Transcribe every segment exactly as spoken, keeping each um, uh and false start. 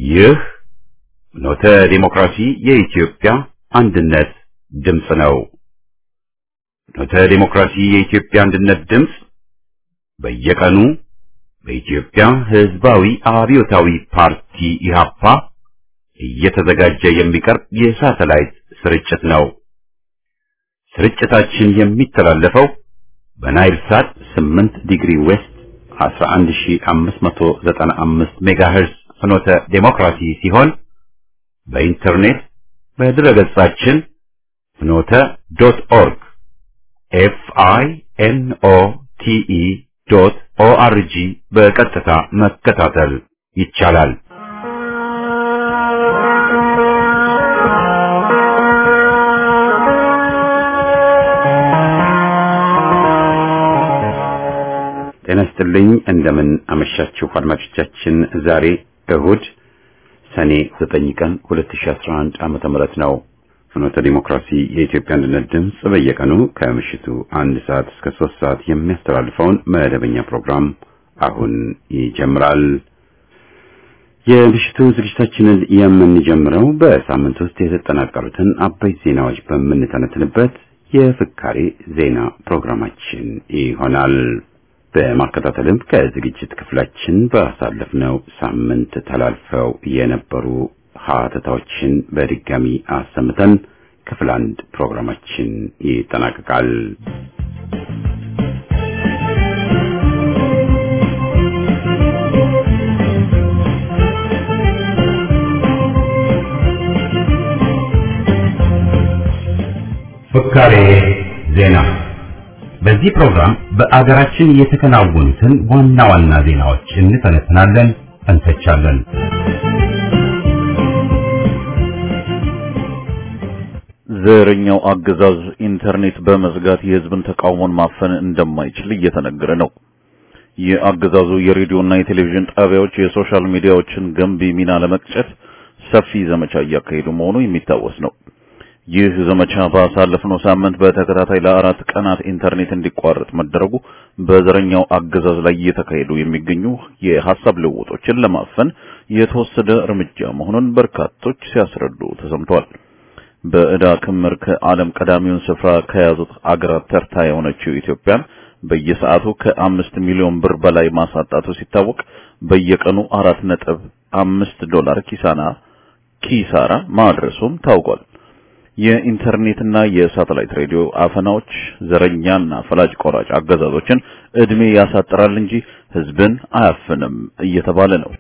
ይህ ኖተ ዲሞክራሲ የኢትዮጵያ አንድነት ድምጽ ነው። ኖተ ዲሞክራሲ የኢትዮጵያ አንድነት ድምጽ በየቀኑ በኢትዮጵያ ሕዝባዊ አብዮታዊ ፓርቲ ኢህአፓ እየተዘጋጀ የሚቀርብ የሳተላይት ስርጭት ነው። ስርጭታችን የሚተላለፈው በናይል ሳት ስምንት ዲግሪ ዌስት አስራ አንድ ሺህ አምስት መቶ ዘጠና አምስት ሜጋሄርዝ ፍኖተ ዲሞክራሲ ሲሆን በኢንተርኔት በድረገጻችን ፍኖተ ዶት ኦርግ ኤፍ አይ ኤን ኦ ቲ ኢ ዶት ኦ አር ጂ በቀጥታ መከታተል ይቻላል። ጤና ይስጥልኝ። እንደምን አመሻችሁ አድማጮቻችን። ዛሬ እሁድ ሰኔ ዘጠኝ ቀን ሁለት ሺህ አስራ አንድ ዓመተ ምህረት ነው። ፍኖተ ዲሞክራሲ የኢትዮጵያ አንድነት ድምጽ በየቀኑ ከምሽቱ አንድ ሰዓት እስከ ሶስት ሰዓት የሚያስተላልፈውን መደበኛ ፕሮግራም አሁን ይጀምራል። የምሽቱ ዝግጅታችንን የምንጀምረው በሳምንት ውስጥ የተጠናቀሩትን አበይት ዜናዎች በምንተነትንበት የፍካሬ ዜና ፕሮግራማችን ይሆናል። በማከታተልም ከዝግጅት ክፍላችን ባሳለፍነው ሳምንት ተላልፈው የነበሩ ሀተታዎችን በድጋሚ አሰምተን ክፍል አንድ ፕሮግራማችን ይጠናቀቃል። ፍካሬ ዜና። በዚህ ፕሮግራም በአገራችን የተከናወኑትን ዋና ዋና ዜናዎች እንተነትናለን፣ እንተቻለን። ዘረኛው አገዛዝ ኢንተርኔት በመዝጋት የህዝብን ተቃውሞን ማፈን እንደማይችል እየተነገረ ነው። የአገዛዙ የሬዲዮና የቴሌቪዥን ጣቢያዎች የሶሻል ሚዲያዎችን ገንቢ ሚና ለመቅጨት ሰፊ ዘመቻ እያካሄዱ መሆኑ የሚታወስ ነው። ይህ ዘመቻ ባሳለፍነው ሳምንት በተከታታይ ለአራት ቀናት ኢንተርኔት እንዲቋረጥ መደረጉ በዘረኛው አገዛዝ ላይ እየተካሄዱ የሚገኙ የሐሳብ ልውውጦችን ለማፈን የተወሰደ እርምጃ መሆኑን በርካቶች ሲያስረዱ ተሰምቷል። በዕዳ ክምር ከዓለም ቀዳሚውን ስፍራ ከያዙት አገራት ተርታ የሆነችው ኢትዮጵያን በየሰዓቱ ከአምስት ሚሊዮን ብር በላይ ማሳጣቱ ሲታወቅ በየቀኑ አራት ነጥብ አምስት ዶላር ኪሳራ ኪሳራ ማድረሱም ታውቋል። የኢንተርኔትና የሳተላይት ሬዲዮ አፈናዎች ዘረኛና ፈላጭ ቆራጭ አገዛዞችን እድሜ ያሳጥራል እንጂ ህዝብን አያፍንም እየተባለ ነው።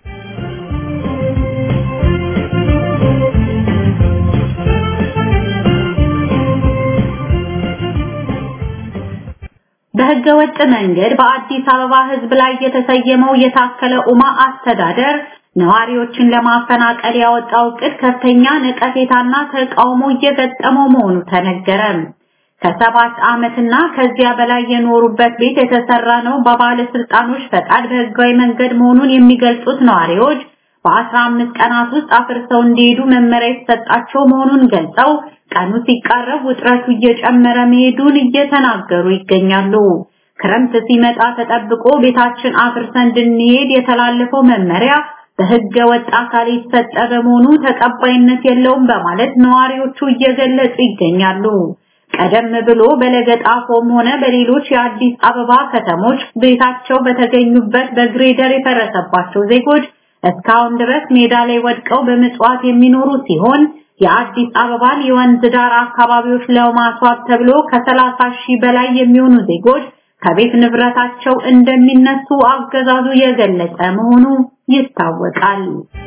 በህገወጥ መንገድ በአዲስ አበባ ህዝብ ላይ የተሰየመው የታከለ ኡማ አስተዳደር ነዋሪዎችን ለማፈናቀል ያወጣው ዕቅድ ከፍተኛ ነቀፌታና ተቃውሞ እየገጠመው መሆኑ ተነገረ። ከሰባት ዓመትና ከዚያ በላይ የኖሩበት ቤት የተሰራ ነው በባለስልጣኖች ፈቃድ በህጋዊ መንገድ መሆኑን የሚገልጹት ነዋሪዎች በአስራ አምስት ቀናት ውስጥ አፍርሰው እንዲሄዱ መመሪያ የተሰጣቸው መሆኑን ገልጸው ቀኑ ሲቃረብ ውጥረቱ እየጨመረ መሄዱን እየተናገሩ ይገኛሉ። ክረምት ሲመጣ ተጠብቆ ቤታችን አፍርሰን እንድንሄድ የተላለፈው መመሪያ በህገ ወጥ አካል የተሰጠ በመሆኑ ተቀባይነት የለውም በማለት ነዋሪዎቹ እየገለጹ ይገኛሉ። ቀደም ብሎ በለገጣፎም ሆነ በሌሎች የአዲስ አበባ ከተሞች ቤታቸው በተገኙበት በግሬደር የፈረሰባቸው ዜጎች እስካሁን ድረስ ሜዳ ላይ ወድቀው በመጽዋት የሚኖሩ ሲሆን የአዲስ አበባን የወንዝ ዳር አካባቢዎች ለማስዋብ ተብሎ ከሰላሳ ሺህ በላይ የሚሆኑ ዜጎች ከቤት ንብረታቸው እንደሚነሱ አገዛዙ የገለጸ መሆኑ ይታወቃል።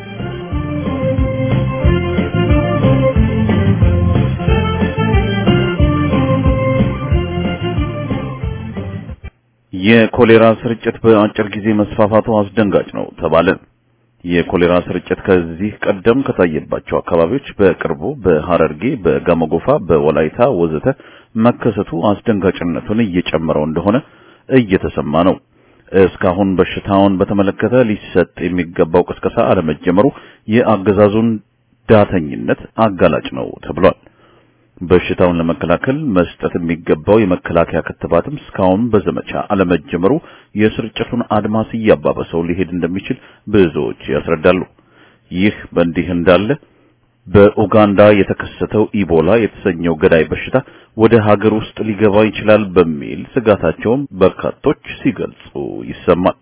የኮሌራ ስርጭት በአጭር ጊዜ መስፋፋቱ አስደንጋጭ ነው ተባለ። የኮሌራ ስርጭት ከዚህ ቀደም ከታየባቸው አካባቢዎች በቅርቡ በሐረርጌ፣ በጋሞጎፋ፣ በወላይታ ወዘተ መከሰቱ አስደንጋጭነቱን እየጨመረው እንደሆነ እየተሰማ ነው። እስካሁን በሽታውን በተመለከተ ሊሰጥ የሚገባው ቅስቀሳ አለመጀመሩ የአገዛዙን ዳተኝነት አጋላጭ ነው ተብሏል። በሽታውን ለመከላከል መስጠት የሚገባው የመከላከያ ክትባትም እስካሁን በዘመቻ አለመጀመሩ የስርጭቱን አድማስ ያባባሰው ሊሄድ እንደሚችል ብዙዎች ያስረዳሉ። ይህ በእንዲህ እንዳለ በኡጋንዳ የተከሰተው ኢቦላ የተሰኘው ገዳይ በሽታ ወደ ሀገር ውስጥ ሊገባ ይችላል በሚል ስጋታቸውን በርካቶች ሲገልጹ ይሰማል።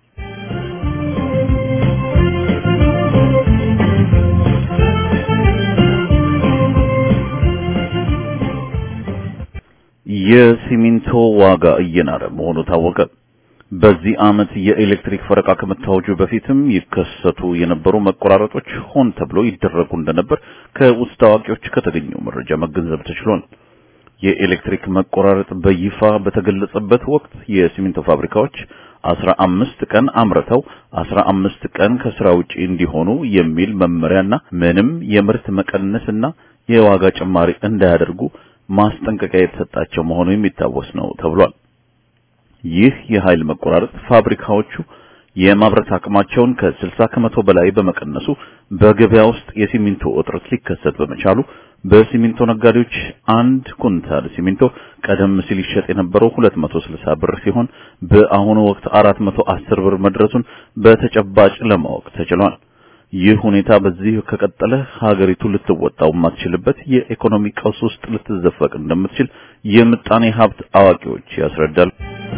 የሲሚንቶ ዋጋ እየናረ መሆኑ ታወቀ። በዚህ ዓመት የኤሌክትሪክ ፈረቃ ከመታወጁ በፊትም ይከሰቱ የነበሩ መቆራረጦች ሆን ተብሎ ይደረጉ እንደነበር ከውስጥ አዋቂዎች ከተገኘው መረጃ መገንዘብ ተችሏል። የኤሌክትሪክ መቆራረጥ በይፋ በተገለጸበት ወቅት የሲሚንቶ ፋብሪካዎች አስራ አምስት ቀን አምርተው አስራ አምስት ቀን ከስራ ውጪ እንዲሆኑ የሚል መመሪያና ምንም የምርት መቀነስና የዋጋ ጭማሪ እንዳያደርጉ ማስጠንቀቂያ የተሰጣቸው መሆኑ የሚታወስ ነው ተብሏል። ይህ የኃይል መቆራረጥ ፋብሪካዎቹ የማምረት አቅማቸውን ከስልሳ ከመቶ በላይ በመቀነሱ በገበያ ውስጥ የሲሚንቶ እጥረት ሊከሰት በመቻሉ በሲሚንቶ ነጋዴዎች አንድ ኩንታል ሲሚንቶ ቀደም ሲል ይሸጥ የነበረው ሁለት መቶ ስልሳ ብር ሲሆን በአሁኑ ወቅት አራት መቶ አስር ብር መድረሱን በተጨባጭ ለማወቅ ተችሏል። ይህ ሁኔታ በዚህ ከቀጠለ ሀገሪቱ ልትወጣው የማትችልበት የኢኮኖሚ ቀውስ ውስጥ ልትዘፈቅ እንደምትችል የምጣኔ ሀብት አዋቂዎች ያስረዳሉ።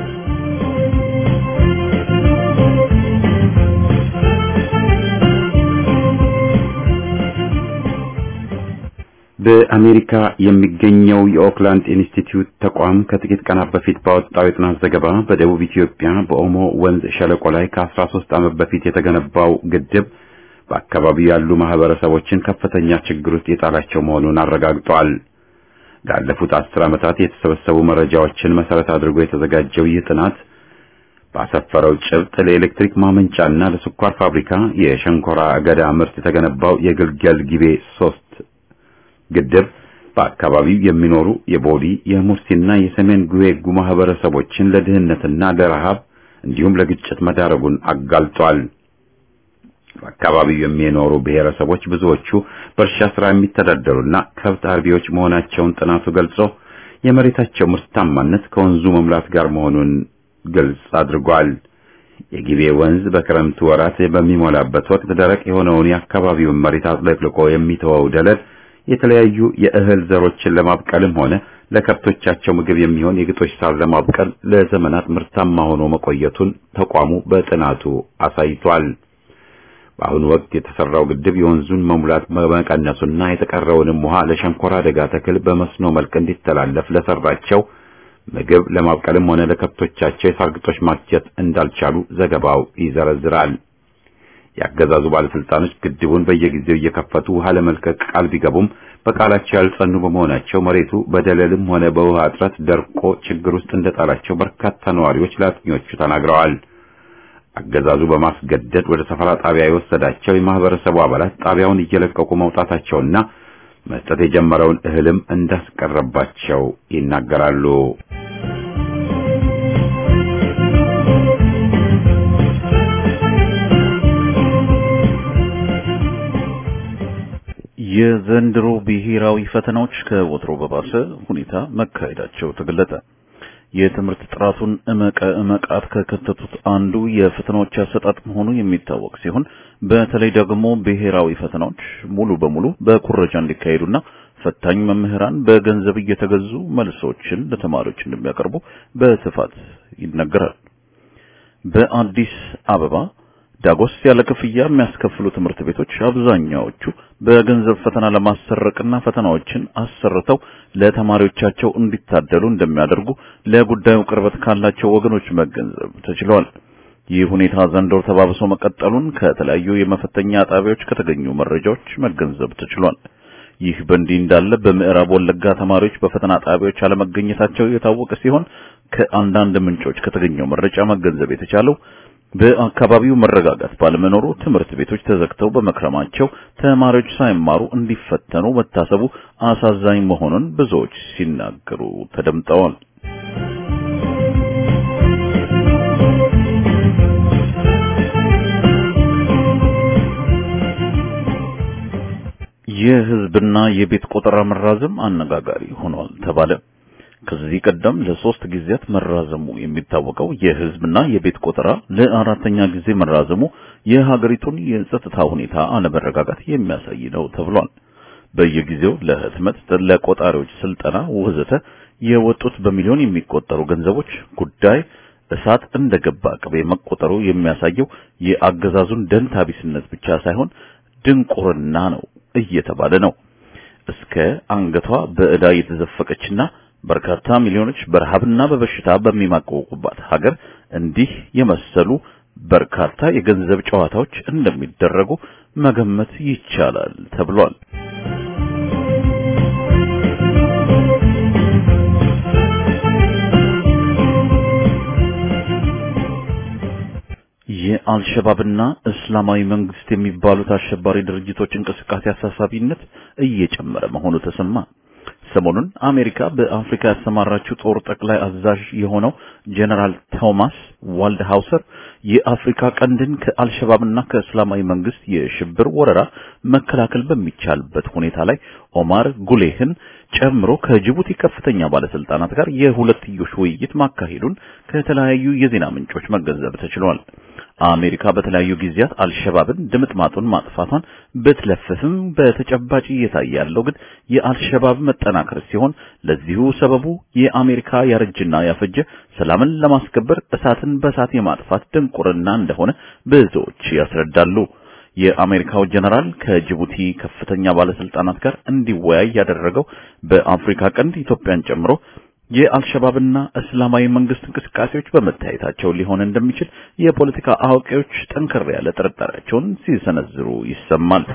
በአሜሪካ የሚገኘው የኦክላንድ ኢንስቲትዩት ተቋም ከጥቂት ቀናት በፊት ባወጣው የጥናት ዘገባ በደቡብ ኢትዮጵያ በኦሞ ወንዝ ሸለቆ ላይ ከአስራ ሦስት ዓመት በፊት የተገነባው ግድብ በአካባቢው ያሉ ማህበረሰቦችን ከፍተኛ ችግር ውስጥ የጣላቸው መሆኑን አረጋግጧል። ላለፉት አስር ዓመታት የተሰበሰቡ መረጃዎችን መሰረት አድርጎ የተዘጋጀው ይህ ጥናት ባሰፈረው ጭብጥ ለኤሌክትሪክ ማመንጫና ለስኳር ፋብሪካ የሸንኮራ አገዳ ምርት የተገነባው የግልገል ጊቤ ሶስት ግድብ በአካባቢው የሚኖሩ የቦዲ የሙርሲና የሰሜን ጉዌጉ ማህበረሰቦችን ለድህነትና ለረሃብ እንዲሁም ለግጭት መዳረጉን አጋልጧል። በአካባቢው የሚኖሩ ብሔረሰቦች ብዙዎቹ በእርሻ ስራ የሚተዳደሩና ከብት አርቢዎች መሆናቸውን ጥናቱ ገልጾ የመሬታቸው ምርታማነት ከወንዙ መሙላት ጋር መሆኑን ግልጽ አድርጓል። የጊቤ ወንዝ በክረምቱ ወራት በሚሞላበት ወቅት ደረቅ የሆነውን የአካባቢውን መሬት አጥለቅልቆ የሚተወው ደለል የተለያዩ የእህል ዘሮችን ለማብቀልም ሆነ ለከብቶቻቸው ምግብ የሚሆን የግጦሽ ሳር ለማብቀል ለዘመናት ምርታማ ሆኖ መቆየቱን ተቋሙ በጥናቱ አሳይቷል። በአሁኑ ወቅት የተሰራው ግድብ የወንዙን መሙላት በመቀነሱና የተቀረውንም ውሃ ለሸንኮራ አገዳ ተክል በመስኖ መልክ እንዲተላለፍ ለሰራቸው ምግብ ለማብቀልም ሆነ ለከብቶቻቸው የሳር ግጦሽ ማግኘት እንዳልቻሉ ዘገባው ይዘረዝራል። ያገዛዙ ባለስልጣኖች ግድቡን በየጊዜው እየከፈቱ ውሃ ለመልቀቅ ቃል ቢገቡም በቃላቸው ያልጸኑ በመሆናቸው መሬቱ በደለልም ሆነ በውሃ እጥረት ደርቆ ችግር ውስጥ እንደጣላቸው በርካታ ነዋሪዎች ለአጥኚዎቹ ተናግረዋል። አገዛዙ በማስገደድ ወደ ሰፈራ ጣቢያ የወሰዳቸው የማህበረሰቡ አባላት ጣቢያውን እየለቀቁ መውጣታቸውና መስጠት የጀመረውን እህልም እንዳስቀረባቸው ይናገራሉ። የዘንድሮ ብሔራዊ ፈተናዎች ከወትሮ በባሰ ሁኔታ መካሄዳቸው ተገለጸ። የትምህርት ጥራቱን እመቀ እመቃት ከከተቱት አንዱ የፈተናዎች አሰጣጥ መሆኑ የሚታወቅ ሲሆን በተለይ ደግሞ ብሔራዊ ፈተናዎች ሙሉ በሙሉ በኩረጃ እንዲካሄዱና ፈታኝ መምህራን በገንዘብ እየተገዙ መልሶችን ለተማሪዎች እንደሚያቀርቡ በስፋት ይነገራል። በአዲስ አበባ ዳጎስ ያለ ክፍያ የሚያስከፍሉ ትምህርት ቤቶች አብዛኛዎቹ በገንዘብ ፈተና ለማሰረቅና ፈተናዎችን አሰርተው ለተማሪዎቻቸው እንዲታደሉ እንደሚያደርጉ ለጉዳዩ ቅርበት ካላቸው ወገኖች መገንዘብ ተችሏል። ይህ ሁኔታ ዘንድሮ ተባብሶ መቀጠሉን ከተለያዩ የመፈተኛ ጣቢያዎች ከተገኙ መረጃዎች መገንዘብ ተችሏል። ይህ በእንዲህ እንዳለ በምዕራብ ወለጋ ተማሪዎች በፈተና ጣቢያዎች አለመገኘታቸው የታወቀ ሲሆን ከአንዳንድ ምንጮች ከተገኘው መረጃ መገንዘብ የተቻለው በአካባቢው መረጋጋት ባለመኖሩ ትምህርት ቤቶች ተዘግተው በመክረማቸው ተማሪዎች ሳይማሩ እንዲፈተኑ መታሰቡ አሳዛኝ መሆኑን ብዙዎች ሲናገሩ ተደምጠዋል። የህዝብና የቤት ቆጠራ መራዘም አነጋጋሪ ሆኗል ተባለ። ከዚህ ቀደም ለሶስት ጊዜያት መራዘሙ የሚታወቀው የህዝብና የቤት ቆጠራ ለአራተኛ ጊዜ መራዘሙ የሀገሪቱን የጸጥታ ሁኔታ አለመረጋጋት የሚያሳይ ነው ተብሏል። በየጊዜው ለህትመት ለቆጣሪዎች ስልጠና ወዘተ የወጡት በሚሊዮን የሚቆጠሩ ገንዘቦች ጉዳይ እሳት እንደገባ ቅቤ መቆጠሩ የሚያሳየው የአገዛዙን ደንታቢስነት ብቻ ሳይሆን ድንቁርና ነው እየተባለ ነው። እስከ አንገቷ በእዳ የተዘፈቀችና በርካታ ሚሊዮኖች በረሃብና በበሽታ በሚማቀቁባት ሀገር እንዲህ የመሰሉ በርካታ የገንዘብ ጨዋታዎች እንደሚደረጉ መገመት ይቻላል ተብሏል። የአልሸባብና እስላማዊ መንግስት የሚባሉት አሸባሪ ድርጅቶች እንቅስቃሴ አሳሳቢነት እየጨመረ መሆኑ ተሰማ። ሰሞኑን አሜሪካ በአፍሪካ ያሰማራችው ጦር ጠቅላይ አዛዥ የሆነው ጀነራል ቶማስ ዋልድሃውሰር የአፍሪካ ቀንድን ከአልሸባብና ከእስላማዊ መንግስት የሽብር ወረራ መከላከል በሚቻልበት ሁኔታ ላይ ኦማር ጉሌህን ጨምሮ ከጅቡቲ ከፍተኛ ባለስልጣናት ጋር የሁለትዮሽ ውይይት ማካሄዱን ከተለያዩ የዜና ምንጮች መገንዘብ ተችሏል። አሜሪካ በተለያዩ ጊዜያት አልሸባብን ድምጥማጡን ማጥፋቷን በትለፍፍም በተጨባጭ እየታየ ያለው ግን የአልሸባብ መጠናከር ሲሆን ለዚሁ ሰበቡ የአሜሪካ ያረጅና ያፈጀ ሰላምን ለማስከበር እሳትን በእሳት የማጥፋት ድንቁርና እንደሆነ ብዙዎች ያስረዳሉ። የአሜሪካው ጀነራል ከጅቡቲ ከፍተኛ ባለስልጣናት ጋር እንዲወያይ ያደረገው በአፍሪካ ቀንድ ኢትዮጵያን ጨምሮ የአልሸባብና እስላማዊ መንግስት እንቅስቃሴዎች በመታየታቸው ሊሆን እንደሚችል የፖለቲካ አዋቂዎች ጠንከር ያለ ጥርጣሬያቸውን ሲሰነዝሩ ይሰማል።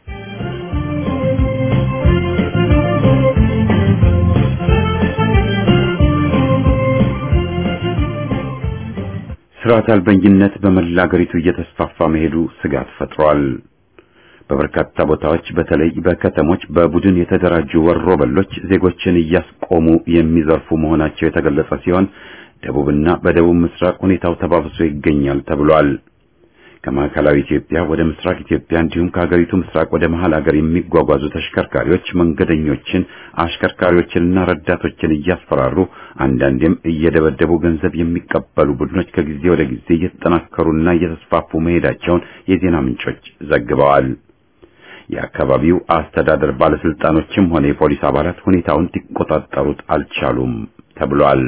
ስርዓት አልበኝነት በመላ ሀገሪቱ እየተስፋፋ መሄዱ ስጋት ፈጥሯል። በበርካታ ቦታዎች በተለይ በከተሞች በቡድን የተደራጁ ወሮበሎች ዜጎችን እያስቆሙ የሚዘርፉ መሆናቸው የተገለጸ ሲሆን ደቡብና በደቡብ ምስራቅ ሁኔታው ተባብሶ ይገኛል ተብሏል። ከማዕከላዊ ኢትዮጵያ ወደ ምስራቅ ኢትዮጵያ እንዲሁም ከሀገሪቱ ምስራቅ ወደ መሃል ሀገር የሚጓጓዙ ተሽከርካሪዎች መንገደኞችን፣ አሽከርካሪዎችንና ረዳቶችን እያስፈራሩ አንዳንዴም እየደበደቡ ገንዘብ የሚቀበሉ ቡድኖች ከጊዜ ወደ ጊዜ እየተጠናከሩና እየተስፋፉ መሄዳቸውን የዜና ምንጮች ዘግበዋል። የአካባቢው አስተዳደር ባለስልጣኖችም ሆነ የፖሊስ አባላት ሁኔታውን ሊቆጣጠሩት አልቻሉም ተብሏል።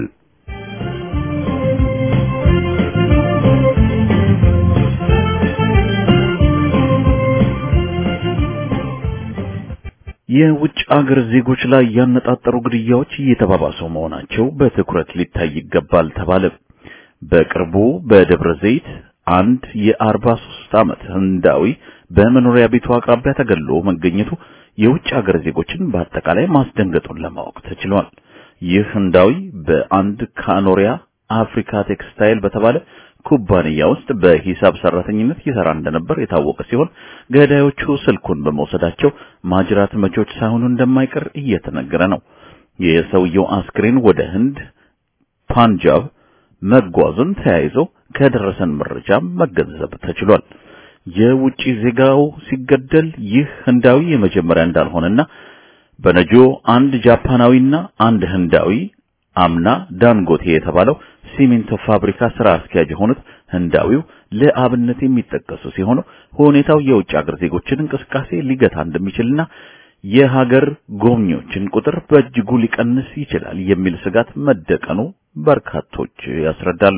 የውጭ አገር ዜጎች ላይ ያነጣጠሩ ግድያዎች እየተባባሱ መሆናቸው በትኩረት ሊታይ ይገባል ተባለ። በቅርቡ በደብረ ዘይት አንድ የአርባ ሦስት ዓመት ህንዳዊ በመኖሪያ ቤቱ አቅራቢያ ተገድሎ መገኘቱ የውጭ አገር ዜጎችን በአጠቃላይ ማስደንገጡን ለማወቅ ተችሏል። ይህ ህንዳዊ በአንድ ካኖሪያ አፍሪካ ቴክስታይል በተባለ ኩባንያ ውስጥ በሂሳብ ሰራተኝነት ይሰራ እንደነበር የታወቀ ሲሆን ገዳዮቹ ስልኩን በመውሰዳቸው ማጅራት መቾች ሳይሆኑ እንደማይቀር እየተነገረ ነው። የሰውየው አስክሬን ወደ ህንድ ፓንጃብ መጓዙን ተያይዞ ከደረሰን መረጃ መገንዘብ ተችሏል። የውጭ ዜጋው ሲገደል ይህ ህንዳዊ የመጀመሪያ እንዳልሆነና በነጆ አንድ ጃፓናዊና አንድ ህንዳዊ አምና ዳንጎቴ የተባለው ሲሚንቶ ፋብሪካ ስራ አስኪያጅ የሆኑት ህንዳዊው ለአብነት የሚጠቀሱ ሲሆኑ ሁኔታው የውጭ አገር ዜጎችን እንቅስቃሴ ሊገታ እንደሚችልና የሀገር ጎብኚዎችን ቁጥር በእጅጉ ሊቀንስ ይችላል የሚል ስጋት መደቀኑ በርካቶች ያስረዳሉ።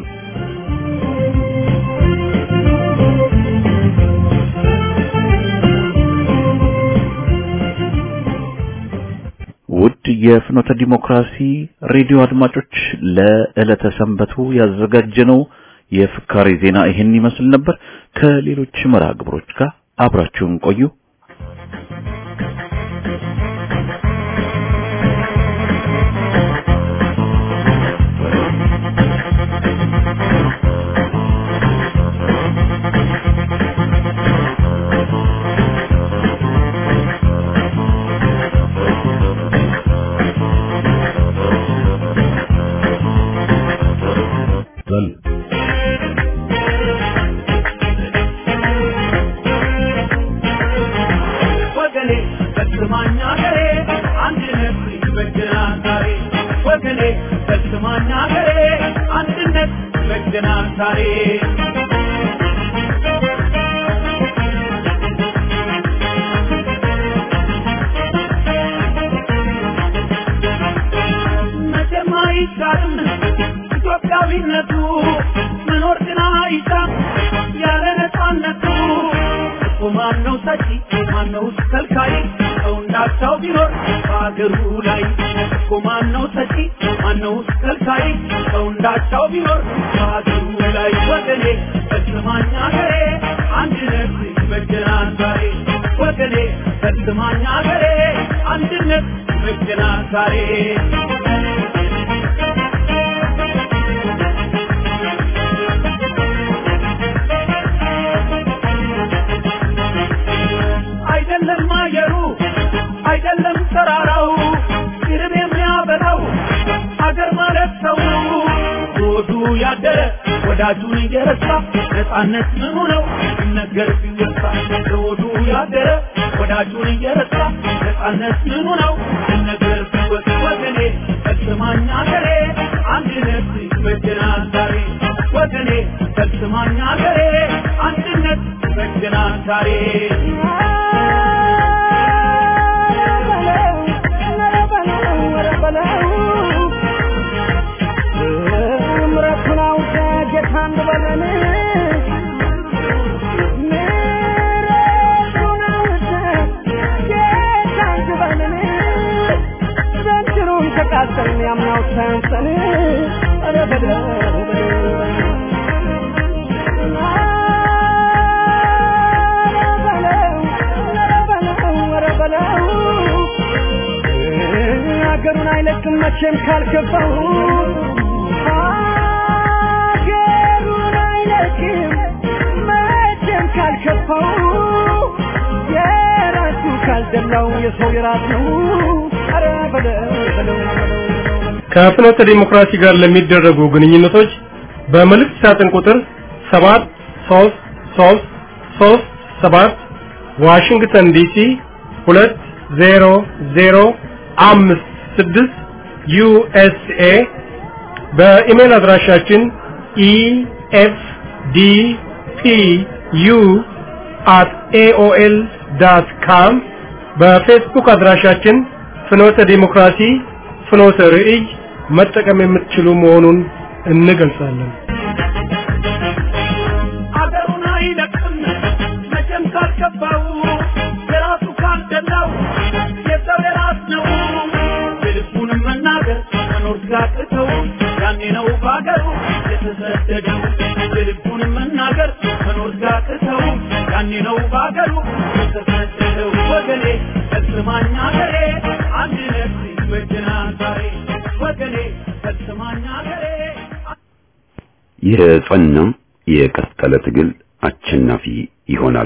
ውድ የፍኖተ ዲሞክራሲ ሬዲዮ አድማጮች ለዕለተ ሰንበቱ ያዘጋጀነው የፍካሪ ዜና ይሄን ይመስል ነበር። ከሌሎች መርሃ ግብሮች ጋር አብራችሁን ቆዩ። ማነው ሰጪ ማነው ከልካይ ሰው እንዳቻው ቢኖር ባገሩ ላይ እኮ ማነው ሰጪ ማነው ከልካይ ሰው እንዳቻው ቢኖር ባገሩ ላይ ወገኔ በስማኛ ገሬ አንድነት ይበጀናል ዛሬ ወገኔ በስማኛ ገሬ አንድነት ይበጀናል ዛሬ አይደለም ማየሩ አይደለም ተራራው ግርም የሚያበላው አገር ማለት ሰው ወዱ ያደረ ወዳጁን እየረሳ ነፃነት ምኑ ነው ነገር ቢወሳ ወዱ ያደረ ወዳጁን እየረሳ ነፃነት ምኑ ነው ነገር ቢወሳ ወገኔ ተስማኛ ገሬ አንድነት ይበጀናል ዛሬ ወገኔ ተስማኛ ገሬ አንድነት ይበጀናል ዛሬ አገሩን አይለቅም መቼም ካልገባው አገሩን አይለቅም መቼም ካልገባው የራሱ ካልደላው የሰው የራስ ነው አረ በለው በለው ከፍኖተ ዲሞክራሲ ጋር ለሚደረጉ ግንኙነቶች በመልእክት ሳጥን ቁጥር ሰባት ሶስት ሶስት ሶስት ሰባት ዋሽንግተን ዲሲ ሁለት ዜሮ ዜሮ አምስት ስድስት ዩኤስኤ በኢሜል አድራሻችን e f d p u at a o l dot com በፌስቡክ አድራሻችን ፍኖተ ዲሞክራሲ ፍኖተ ርዕይ መጠቀም የምትችሉ መሆኑን እንገልጻለን። አገሩን አይለቅም መቼም ካልከፋው የራሱ ካልደላው የሰው የራስ ነው ልቡን መናገር መኖር ሲያቅተው ያኔ ነው ባገሩ የተሰደደው ልቡን መናገር መኖር ሲያቅተው ያኔ ነው ባገሩ የተሰደደው ወገኔ ተስማኛ ገሬ አንድነት ይበጀናል ዛሬ ወገኔ ተስማኛ ገሬ የጸና የቀጠለ ትግል አሸናፊ ይሆናል።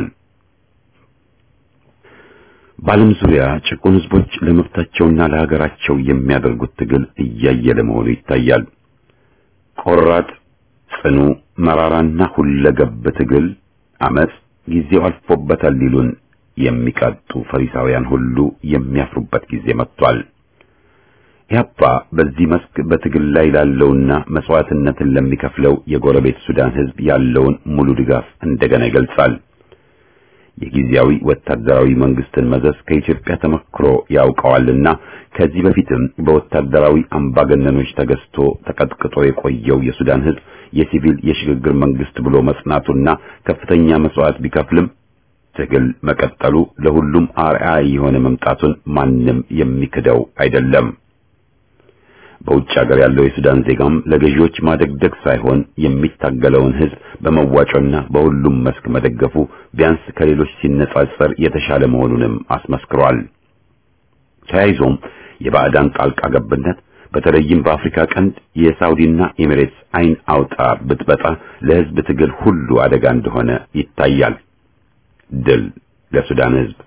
በዓለም ዙሪያ ጭቁን ህዝቦች ለመብታቸውና ለሀገራቸው የሚያደርጉት ትግል እያየለ መሆኑ ይታያል። ቆራጥ፣ ጽኑ፣ መራራና ሁለገብ ትግል አመጽ ጊዜው አልፎበታል ሊሉን የሚቃጡ ፈሪሳውያን ሁሉ የሚያፍሩበት ጊዜ መጥቷል። ያባ በዚህ መስክ በትግል ላይ ላለውና መስዋዕትነትን ለሚከፍለው የጎረቤት ሱዳን ህዝብ ያለውን ሙሉ ድጋፍ እንደገና ይገልጻል። የጊዜያዊ ወታደራዊ መንግስትን መዘዝ ከኢትዮጵያ ተመክሮ ያውቀዋልና ከዚህ በፊትም በወታደራዊ አምባገነኖች ተገዝቶ ተቀጥቅጦ የቆየው የሱዳን ህዝብ የሲቪል የሽግግር መንግስት ብሎ መጽናቱና ከፍተኛ መስዋዕት ቢከፍልም ትግል መቀጠሉ ለሁሉም አርአያ የሆነ መምጣቱን ማንም የሚክደው አይደለም። በውጭ ሀገር ያለው የሱዳን ዜጋም ለገዢዎች ማደግደግ ሳይሆን የሚታገለውን ህዝብ በመዋጮና በሁሉም መስክ መደገፉ ቢያንስ ከሌሎች ሲነጻጸር የተሻለ መሆኑንም አስመስክሯል። ተያይዞም የባዕዳን ጣልቃ ገብነት በተለይም በአፍሪካ ቀንድ የሳውዲና ኤሚሬትስ አይን አውጣ ብጥበጣ ለህዝብ ትግል ሁሉ አደጋ እንደሆነ ይታያል። ድል ለሱዳን ህዝብ።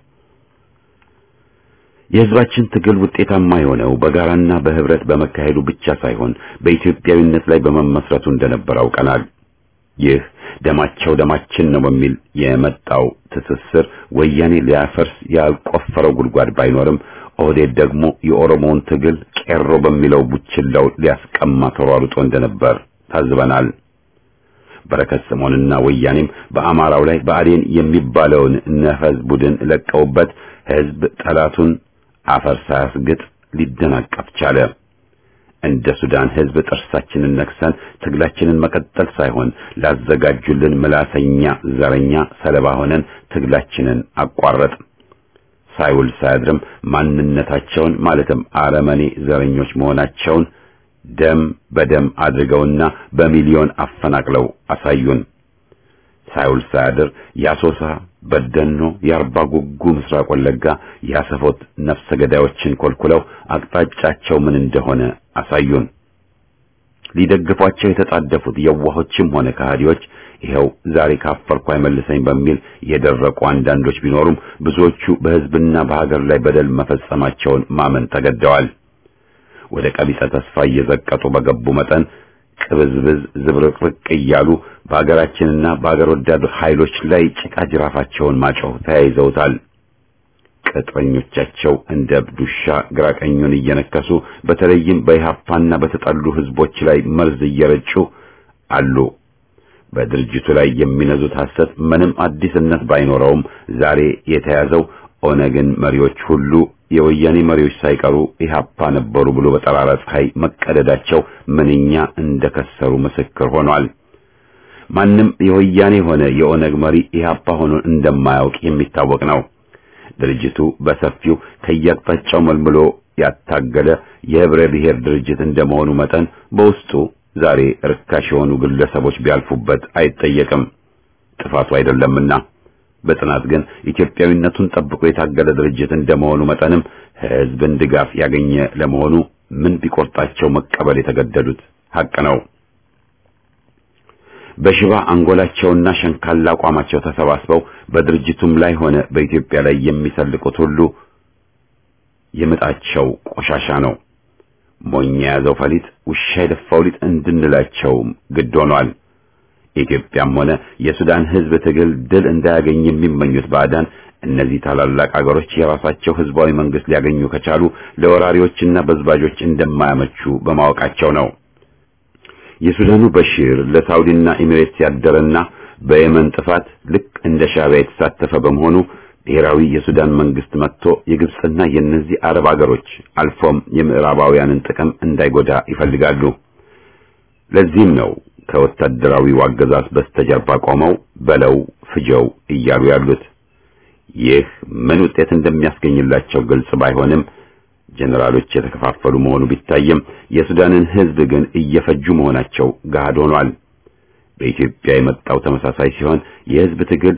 የህዝባችን ትግል ውጤታማ የሆነው በጋራና በህብረት በመካሄዱ ብቻ ሳይሆን በኢትዮጵያዊነት ላይ በመመስረቱ እንደነበር አውቀናል። ይህ ደማቸው ደማችን ነው በሚል የመጣው ትስስር ወያኔ ሊያፈርስ ያልቆፈረው ጉድጓድ ባይኖርም ኦህዴድ ደግሞ የኦሮሞን ትግል ቄሮ በሚለው ቡችላው ሊያስቀማ ተሯሩጦ እንደነበር ታዝበናል። በረከት ስምዖንና ወያኔም በአማራው ላይ በአዴን የሚባለውን ነፈዝ ቡድን ለቀውበት ህዝብ ጠላቱን አፈር ሳያስግጥ ሊደናቀፍ ቻለ። እንደ ሱዳን ህዝብ ጥርሳችንን ነክሰን ትግላችንን መቀጠል ሳይሆን ላዘጋጁልን ምላሰኛ ዘረኛ ሰለባ ሆነን ትግላችንን አቋረጥ። ሳይውል ሳያድርም ማንነታቸውን ማለትም አረመኔ ዘረኞች መሆናቸውን ደም በደም አድርገውና በሚሊዮን አፈናቅለው አሳዩን። ሳይውል ሳያድር ያሶሳ፣ በደኖ፣ የአርባ ጉጉ፣ ምስራቅ ወለጋ ያሰፎት ነፍሰ ገዳዮችን ኮልኩለው አቅጣጫቸው ምን እንደሆነ አሳዩን። ሊደግፏቸው የተጣደፉት የዋሆችም ሆነ ከሃዲዎች ይኸው ዛሬ ካፈርኩ አይመልሰኝ በሚል የደረቁ አንዳንዶች ቢኖሩም ብዙዎቹ በህዝብና በሀገር ላይ በደል መፈጸማቸውን ማመን ተገደዋል። ወደ ቀቢጸ ተስፋ እየዘቀጡ በገቡ መጠን ቅብዝብዝ ዝብርቅርቅ እያሉ በአገራችንና በአገር ወዳድ ኃይሎች ላይ ጭቃ ጅራፋቸውን ማጮህ ተያይዘውታል። ቅጥረኞቻቸው እንደ ብዱሻ ግራቀኙን እየነከሱ በተለይም በኢህአፓና በተጠሉ ህዝቦች ላይ መርዝ እየረጩ አሉ። በድርጅቱ ላይ የሚነዙት ሐሰት ምንም አዲስነት ባይኖረውም ዛሬ የተያዘው ኦነግን መሪዎች ሁሉ የወያኔ መሪዎች ሳይቀሩ ኢህአፓ ነበሩ ብሎ በጠራራ ፀሐይ መቀደዳቸው ምንኛ እንደከሰሩ ምስክር ሆኗል። ማንም የወያኔ ሆነ የኦነግ መሪ ኢህአፓ ሆኖ እንደማያውቅ የሚታወቅ ነው። ድርጅቱ በሰፊው ከያቅጣጫው መልምሎ ያታገለ የህብረ ብሔር ድርጅት እንደመሆኑ መጠን በውስጡ ዛሬ ርካሽ የሆኑ ግለሰቦች ቢያልፉበት አይጠየቅም፣ ጥፋቱ አይደለምና። በጥናት ግን ኢትዮጵያዊነቱን ጠብቆ የታገለ ድርጅት እንደመሆኑ መጠንም ህዝብን ድጋፍ ያገኘ ለመሆኑ ምን ቢቆርጣቸው መቀበል የተገደዱት ሐቅ ነው። በሽባ አንጎላቸውና ሸንካላ አቋማቸው ተሰባስበው በድርጅቱም ላይ ሆነ በኢትዮጵያ ላይ የሚሰልቁት ሁሉ የምጣቸው ቆሻሻ ነው። ሞኝ የያዘው ፈሊጥ ውሻ የደፋው ሊጥ እንድንላቸው ግድ ሆኗል። ኢትዮጵያም ሆነ የሱዳን ህዝብ ትግል ድል እንዳያገኝ የሚመኙት ባዕዳን እነዚህ ታላላቅ አገሮች የራሳቸው ህዝባዊ መንግስት ሊያገኙ ከቻሉ ለወራሪዎችና በዝባዦች እንደማያመቹ በማወቃቸው ነው። የሱዳኑ በሽር ለሳውዲና ኤሚሬትስ ያደረና በየመን ጥፋት ልክ እንደ ሻዕቢያ የተሳተፈ በመሆኑ ብሔራዊ የሱዳን መንግስት መጥቶ የግብጽና የእነዚህ አረብ አገሮች አልፎም የምዕራባውያንን ጥቅም እንዳይጎዳ ይፈልጋሉ። ለዚህም ነው ከወታደራዊው አገዛዝ በስተጀርባ ቆመው በለው ፍጀው እያሉ ያሉት። ይህ ምን ውጤት እንደሚያስገኝላቸው ግልጽ ባይሆንም ጀነራሎች የተከፋፈሉ መሆኑ ቢታየም የሱዳንን ህዝብ ግን እየፈጁ መሆናቸው ገሃድ ሆኗል። በኢትዮጵያ የመጣው ተመሳሳይ ሲሆን የህዝብ ትግል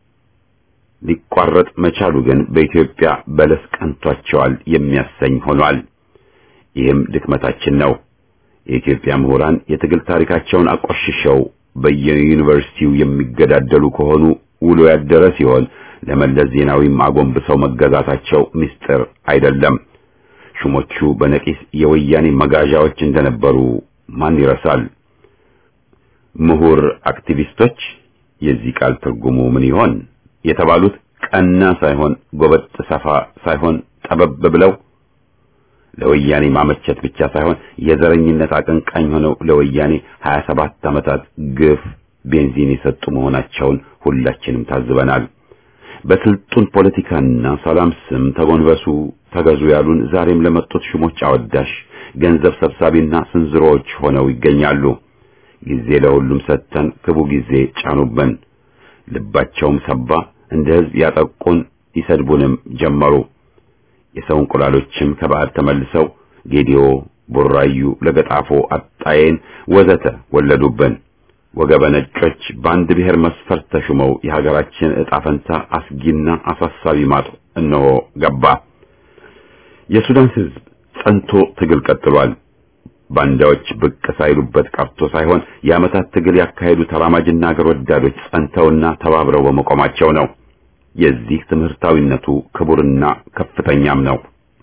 ሊቋረጥ መቻሉ ግን በኢትዮጵያ በለስ ቀንቷቸዋል የሚያሰኝ ሆኗል። ይህም ድክመታችን ነው። የኢትዮጵያ ምሁራን የትግል ታሪካቸውን አቆሽሸው በየዩኒቨርሲቲው የሚገዳደሉ ከሆኑ ውሎ ያደረ ሲሆን ለመለስ ዜናዊም አጎንብሰው መገዛታቸው ምስጢር አይደለም። ሹሞቹ በነቂስ የወያኔ መጋዣዎች እንደነበሩ ማን ይረሳል? ምሁር አክቲቪስቶች የዚህ ቃል ትርጉሙ ምን ይሆን የተባሉት ቀና ሳይሆን ጎበጥ ሰፋ ሳይሆን ጠበብ ብለው ለወያኔ ማመቸት ብቻ ሳይሆን የዘረኝነት አቀንቃኝ ሆነው ለወያኔ ሀያ ሰባት ዓመታት ግፍ ቤንዚን የሰጡ መሆናቸውን ሁላችንም ታዝበናል። በስልጡን ፖለቲካና ሰላም ስም ተጎንበሱ ተገዙ ያሉን ዛሬም ለመጡት ሹሞች አወዳሽ ገንዘብ ሰብሳቢና ስንዝሮዎች ሆነው ይገኛሉ። ጊዜ ለሁሉም ሰጥተን ክቡ ጊዜ ጫኑብን። ልባቸውም ሰባ፣ እንደ ህዝብ ያጠቁን ይሰድቡንም ጀመሩ። የሰው እንቁላሎችም ከባህር ተመልሰው ጌዲዮ፣ ቡራዩ፣ ለገጣፎ፣ አጣዬን ወዘተ ወለዱብን። ወገበ ነጮች በአንድ ብሔር መስፈርት ተሹመው የሀገራችን ዕጣ ፈንታ አስጊና አሳሳቢ ማጥ እነሆ ገባ። የሱዳን ህዝብ ጸንቶ ትግል ቀጥሏል። ባንዳዎች ብቅ ሳይሉበት ቀርቶ ሳይሆን የዓመታት ትግል ያካሄዱ ተራማጅና አገር ወዳዶች ጸንተውና ተባብረው በመቆማቸው ነው። የዚህ ትምህርታዊነቱ ክቡርና ከፍተኛም ነው።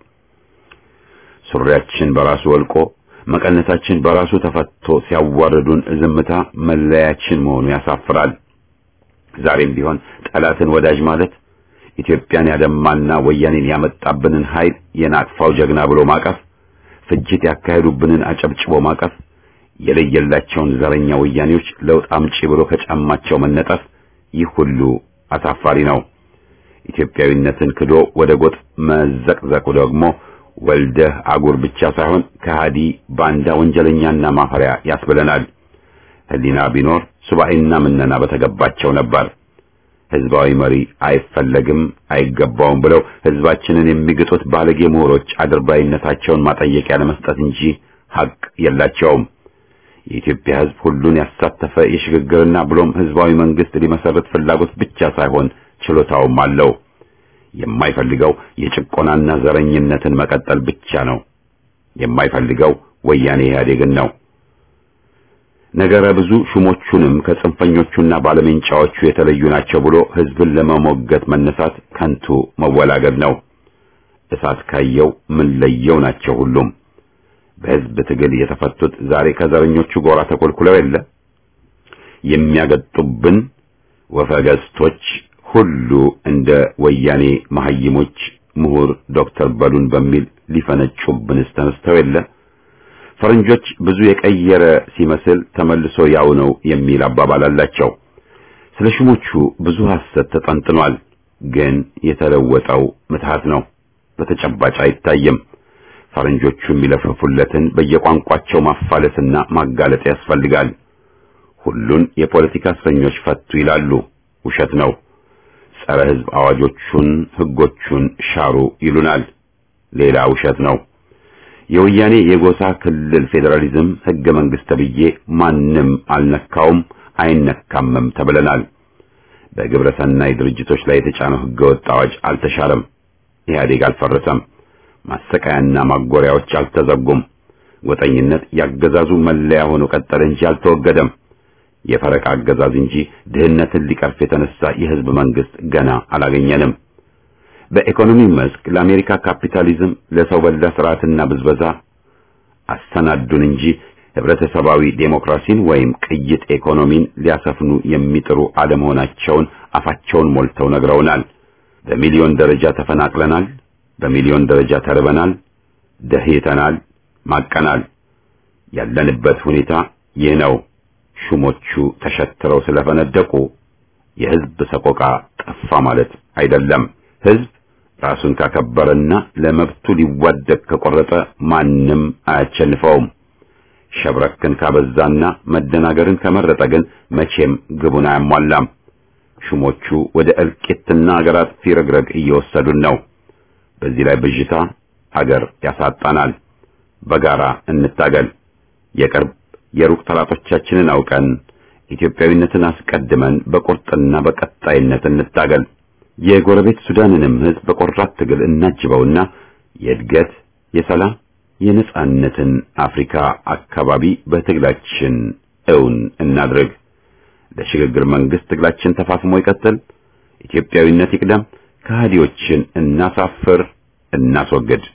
ሱሪያችን በራሱ ወልቆ መቀነታችን በራሱ ተፈቶ ሲያዋርዱን ዝምታ መለያችን መሆኑ ያሳፍራል። ዛሬም ቢሆን ጠላትን ወዳጅ ማለት ኢትዮጵያን ያደማና ወያኔን ያመጣብንን ኃይል የናቅፋው ጀግና ብሎ ማቀፍ፣ ፍጅት ያካሄዱብንን አጨብጭቦ ማቀፍ፣ የለየላቸውን ዘረኛ ወያኔዎች ለውጥ አምጪ ብሎ ከጫማቸው መነጠፍ፣ ይህ ሁሉ አሳፋሪ ነው። ኢትዮጵያዊነትን ክዶ ወደ ጎጥ መዘቅዘቁ ደግሞ ወልደህ አጉር ብቻ ሳይሆን ከሃዲ ባንዳ ወንጀለኛና ማፈሪያ ያስብለናል። ህሊና ቢኖር ሱባኤና ምነና በተገባቸው ነበር። ህዝባዊ መሪ አይፈለግም አይገባውም ብለው ህዝባችንን የሚግጡት ባለጌ ምሁሮች አድርባይነታቸውን ማጠየቂያ ለመስጠት እንጂ ሐቅ የላቸውም። የኢትዮጵያ ህዝብ ሁሉን ያሳተፈ የሽግግርና ብሎም ህዝባዊ መንግስት ሊመሰረት ፍላጎት ብቻ ሳይሆን ችሎታውም አለው። የማይፈልገው የጭቆናና ዘረኝነትን መቀጠል ብቻ ነው። የማይፈልገው ወያኔ ኢህአዴግን ነው። ነገረ ብዙ ሹሞቹንም ከጽንፈኞቹና ባለመንጫዎቹ የተለዩ ናቸው ብሎ ህዝብን ለመሞገት መነሳት ከንቱ መወላገድ ነው። እሳት ካየው ምን ለየው ናቸው ሁሉም። በህዝብ ትግል የተፈቱት ዛሬ ከዘረኞቹ ጎራ ተኮልኩለው የለ የሚያገጡብን ወፈገስቶች ሁሉ እንደ ወያኔ መሐይሞች ምሁር ዶክተር በሉን በሚል ሊፈነጩብንስ ተነስተው የለ። ፈረንጆች ብዙ የቀየረ ሲመስል ተመልሶ ያው ነው የሚል አባባል አላቸው። ስለ ሹሞቹ ብዙ ሐሰት ተጠንጥኗል። ግን የተለወጠው ምትሃት ነው፣ በተጨባጭ አይታየም። ፈረንጆቹ የሚለፍፉለትን በየቋንቋቸው ማፋለስና ማጋለጥ ያስፈልጋል። ሁሉን የፖለቲካ እስረኞች ፈቱ ይላሉ፣ ውሸት ነው። ጸረ ህዝብ አዋጆቹን ህጎቹን ሻሩ ይሉናል፣ ሌላ ውሸት ነው። የወያኔ የጎሳ ክልል ፌዴራሊዝም ህገ መንግስት ተብዬ ማንም አልነካውም አይነካምም ተብለናል። በግብረ ሰናይ ድርጅቶች ላይ የተጫነው ህገ ወጥ አዋጅ አልተሻረም። ኢህአዴግ አልፈረሰም። ማሰቃያና ማጎሪያዎች አልተዘጉም። ወጠኝነት ያገዛዙ መለያ ሆኖ ቀጠለ እንጂ አልተወገደም። የፈረቃ አገዛዝ እንጂ ድህነትን ሊቀርፍ የተነሳ የህዝብ መንግስት ገና አላገኘንም። በኢኮኖሚ መስክ ለአሜሪካ ካፒታሊዝም ለሰው በላ ስርዓትና ብዝበዛ አሰናዱን እንጂ ህብረተሰባዊ ዴሞክራሲን ወይም ቅይጥ ኢኮኖሚን ሊያሰፍኑ የሚጥሩ አለመሆናቸውን አፋቸውን ሞልተው ነግረውናል። በሚሊዮን ደረጃ ተፈናቅለናል፣ በሚሊዮን ደረጃ ተርበናል፣ ደህይተናል፣ ማቀናል። ያለንበት ሁኔታ ይህ ነው። ሹሞቹ ተሸትረው ስለፈነደቁ የህዝብ ሰቆቃ ጠፋ ማለት አይደለም። ህዝብ ራሱን ካከበረና ለመብቱ ሊዋደቅ ከቆረጠ ማንም አያቸንፈውም። ሸብረክን ካበዛና መደናገርን ከመረጠ ግን መቼም ግቡን አያሟላም። ሹሞቹ ወደ እልቂትና አገር አጥፊ ረግረግ እየወሰዱን ነው። በዚህ ላይ ብዥታ አገር ያሳጣናል። በጋራ እንታገል። የቅርብ የሩቅ ጠላቶቻችንን አውቀን ኢትዮጵያዊነትን አስቀድመን በቁርጥና በቀጣይነት እንታገል። የጎረቤት ሱዳንንም ህዝብ በቆራጥ ትግል እናጅበውና የእድገት የሰላም የነጻነትን አፍሪካ አካባቢ በትግላችን እውን እናድርግ። ለሽግግር መንግስት ትግላችን ተፋፍሞ ይቀጥል። ኢትዮጵያዊነት ይቅደም። ከሃዲዎችን እናሳፍር፣ እናስወግድ።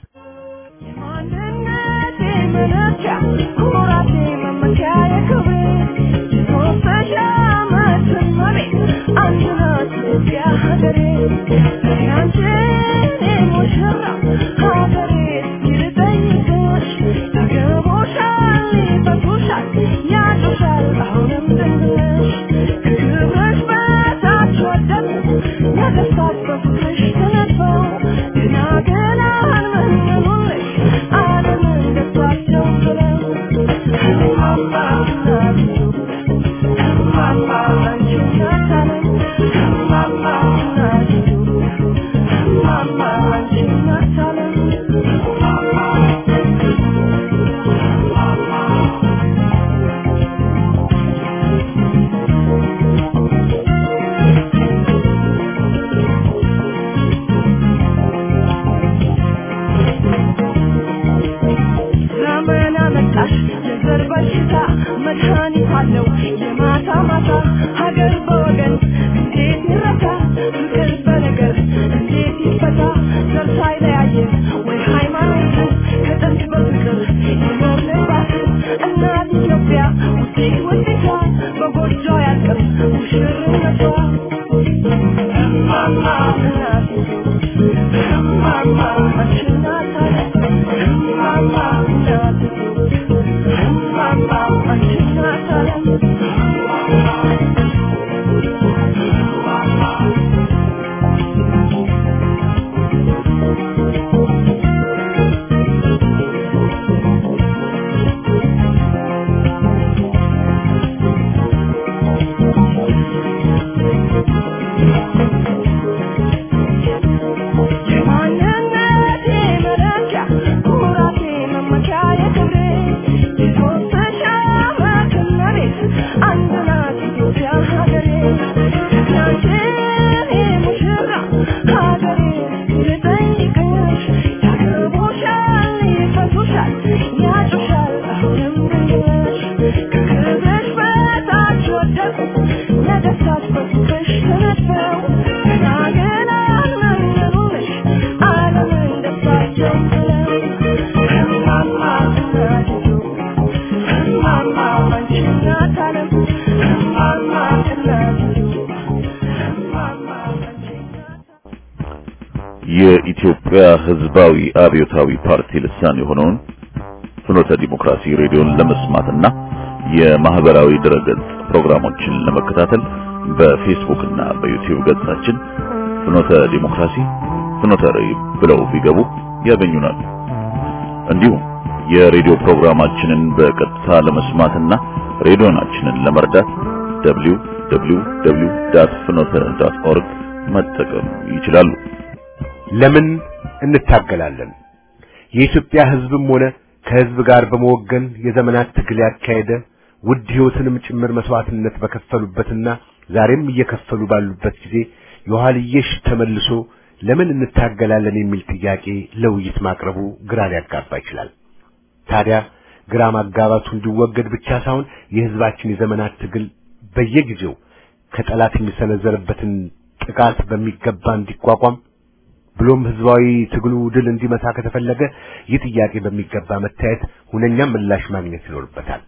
የኢትዮጵያ ሕዝባዊ አብዮታዊ ፓርቲ ልሳን የሆነውን ፍኖተ ዲሞክራሲ ሬዲዮን ለመስማትና የማህበራዊ ድረገጽ ፕሮግራሞችን ለመከታተል በፌስቡክ እና በዩቲዩብ ገጻችን ፍኖተ ዲሞክራሲ ፍኖተ ሬዲዮ ብለው ቢገቡ ያገኙናል። እንዲሁም የሬዲዮ ፕሮግራማችንን በቀጥታ ለመስማትና ሬዲዮናችንን ለመርዳት ደብሊው ደብሊው ደብሊው ዶት ፍኖተ ዶት ኦርግ መጠቀም ይችላሉ። ለምን እንታገላለን? የኢትዮጵያ ሕዝብም ሆነ ከሕዝብ ጋር በመወገን የዘመናት ትግል ያካሄደ ውድ ሕይወትንም ጭምር መስዋዕትነት በከፈሉበትና ዛሬም እየከፈሉ ባሉበት ጊዜ የኋልየሽ ተመልሶ ለምን እንታገላለን የሚል ጥያቄ ለውይይት ማቅረቡ ግራ ሊያጋባ ይችላል። ታዲያ ግራ ማጋባቱ እንዲወገድ ብቻ ሳይሆን የሕዝባችን የዘመናት ትግል በየጊዜው ከጠላት የሚሰነዘርበትን ጥቃት በሚገባ እንዲቋቋም ብሎም ህዝባዊ ትግሉ ድል እንዲመታ ከተፈለገ ይህ ጥያቄ በሚገባ መታየት ሁነኛ ምላሽ ማግኘት ይኖርበታል።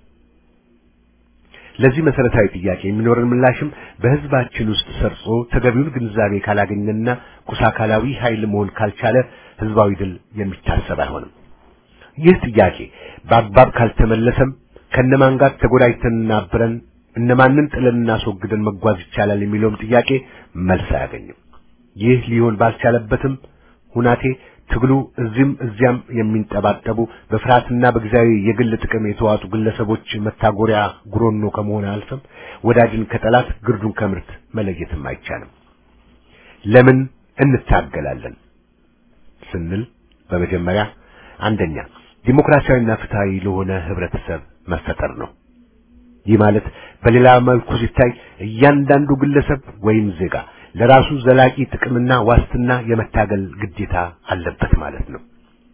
ለዚህ መሰረታዊ ጥያቄ የሚኖርን ምላሽም በህዝባችን ውስጥ ሰርጾ ተገቢውን ግንዛቤ ካላገኘና ቁሳካላዊ ኃይል መሆን ካልቻለ ህዝባዊ ድል የሚታሰብ አይሆንም። ይህ ጥያቄ በአግባብ ካልተመለሰም ከነማን ጋር ተጎዳይተንና አብረን እነማንን ጥለን እናስወግደን መጓዝ ይቻላል የሚለውም ጥያቄ መልስ አያገኝም። ይህ ሊሆን ባልቻለበትም ሁናቴ ትግሉ እዚህም እዚያም የሚንጠባጠቡ በፍርሃትና በጊዜያዊ የግል ጥቅም የተዋጡ ግለሰቦች መታጎሪያ ጉሮኖ ከመሆን አልፈም ወዳጅን ከጠላት ግርዱን ከምርት መለየትም አይቻልም። ለምን እንታገላለን ስንል በመጀመሪያ አንደኛ ዲሞክራሲያዊና ፍትሃዊ ለሆነ ህብረተሰብ መፈጠር ነው። ይህ ማለት በሌላ መልኩ ሲታይ እያንዳንዱ ግለሰብ ወይም ዜጋ ለራሱ ዘላቂ ጥቅምና ዋስትና የመታገል ግዴታ አለበት ማለት ነው።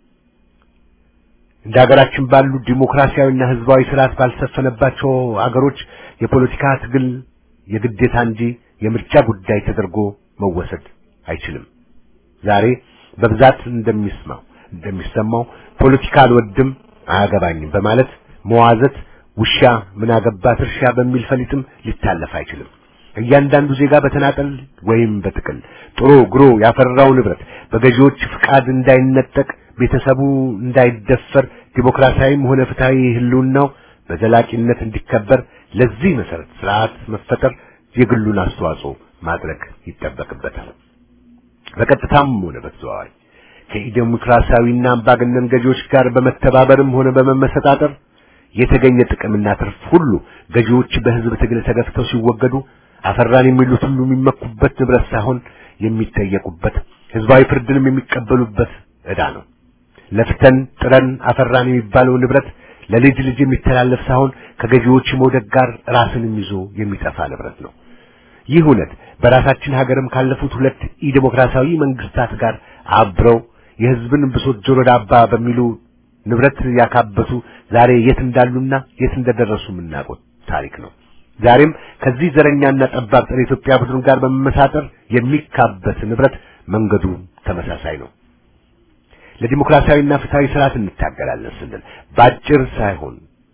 እንደ ሀገራችን ባሉ ዲሞክራሲያዊና ህዝባዊ ስርዓት ባልሰፈነባቸው አገሮች የፖለቲካ ትግል የግዴታ እንጂ የምርጫ ጉዳይ ተደርጎ መወሰድ አይችልም። ዛሬ በብዛት እንደሚስማው እንደሚሰማው ፖለቲካ አልወድም አያገባኝም በማለት መዋዘት ውሻ ምን አገባት እርሻ በሚል ፈሊጥም ሊታለፍ አይችልም። እያንዳንዱ ዜጋ በተናጠል ወይም በጥቅል ጥሮ ግሮ ያፈራው ንብረት በገዢዎች ፍቃድ እንዳይነጠቅ ቤተሰቡ እንዳይደፈር ዲሞክራሲያዊም ሆነ ፍትሃዊ ህልውናው በዘላቂነት እንዲከበር ለዚህ መሰረት ስርዓት መፈጠር የግሉን አስተዋጽኦ ማድረግ ይጠበቅበታል። በቀጥታም ሆነ በተዘዋዋሪ ከዲሞክራሲያዊና አምባገነን ገዢዎች ጋር በመተባበርም ሆነ በመመሰጣጠር የተገኘ ጥቅምና ትርፍ ሁሉ ገዢዎች በህዝብ ትግል ተገፍተው ሲወገዱ አፈራን የሚሉት ሁሉ የሚመኩበት ንብረት ሳይሆን የሚጠየቁበት ህዝባዊ ፍርድንም የሚቀበሉበት ዕዳ ነው። ለፍተን ጥረን አፈራን የሚባለው ንብረት ለልጅ ልጅ የሚተላለፍ ሳይሆን ከገዢዎች መውደቅ ጋር ራስንም ይዞ የሚጠፋ ንብረት ነው። ይህ እውነት በራሳችን ሀገርም ካለፉት ሁለት ኢዲሞክራሲያዊ መንግስታት ጋር አብረው የህዝብን ብሶት ጆሮ ዳባ በሚሉ ንብረት ያካበቱ ዛሬ የት እንዳሉና የት እንደደረሱ የምናውቀው ታሪክ ነው። ዛሬም ከዚህ ዘረኛና ጠባብ ጸረ ኢትዮጵያ ቡድን ጋር በመመሳጠር የሚካበት ንብረት መንገዱ ተመሳሳይ ነው። ለዲሞክራሲያዊና ፍትሃዊ ስርዓት እንታገላለን ስንል ባጭር ሳይሆን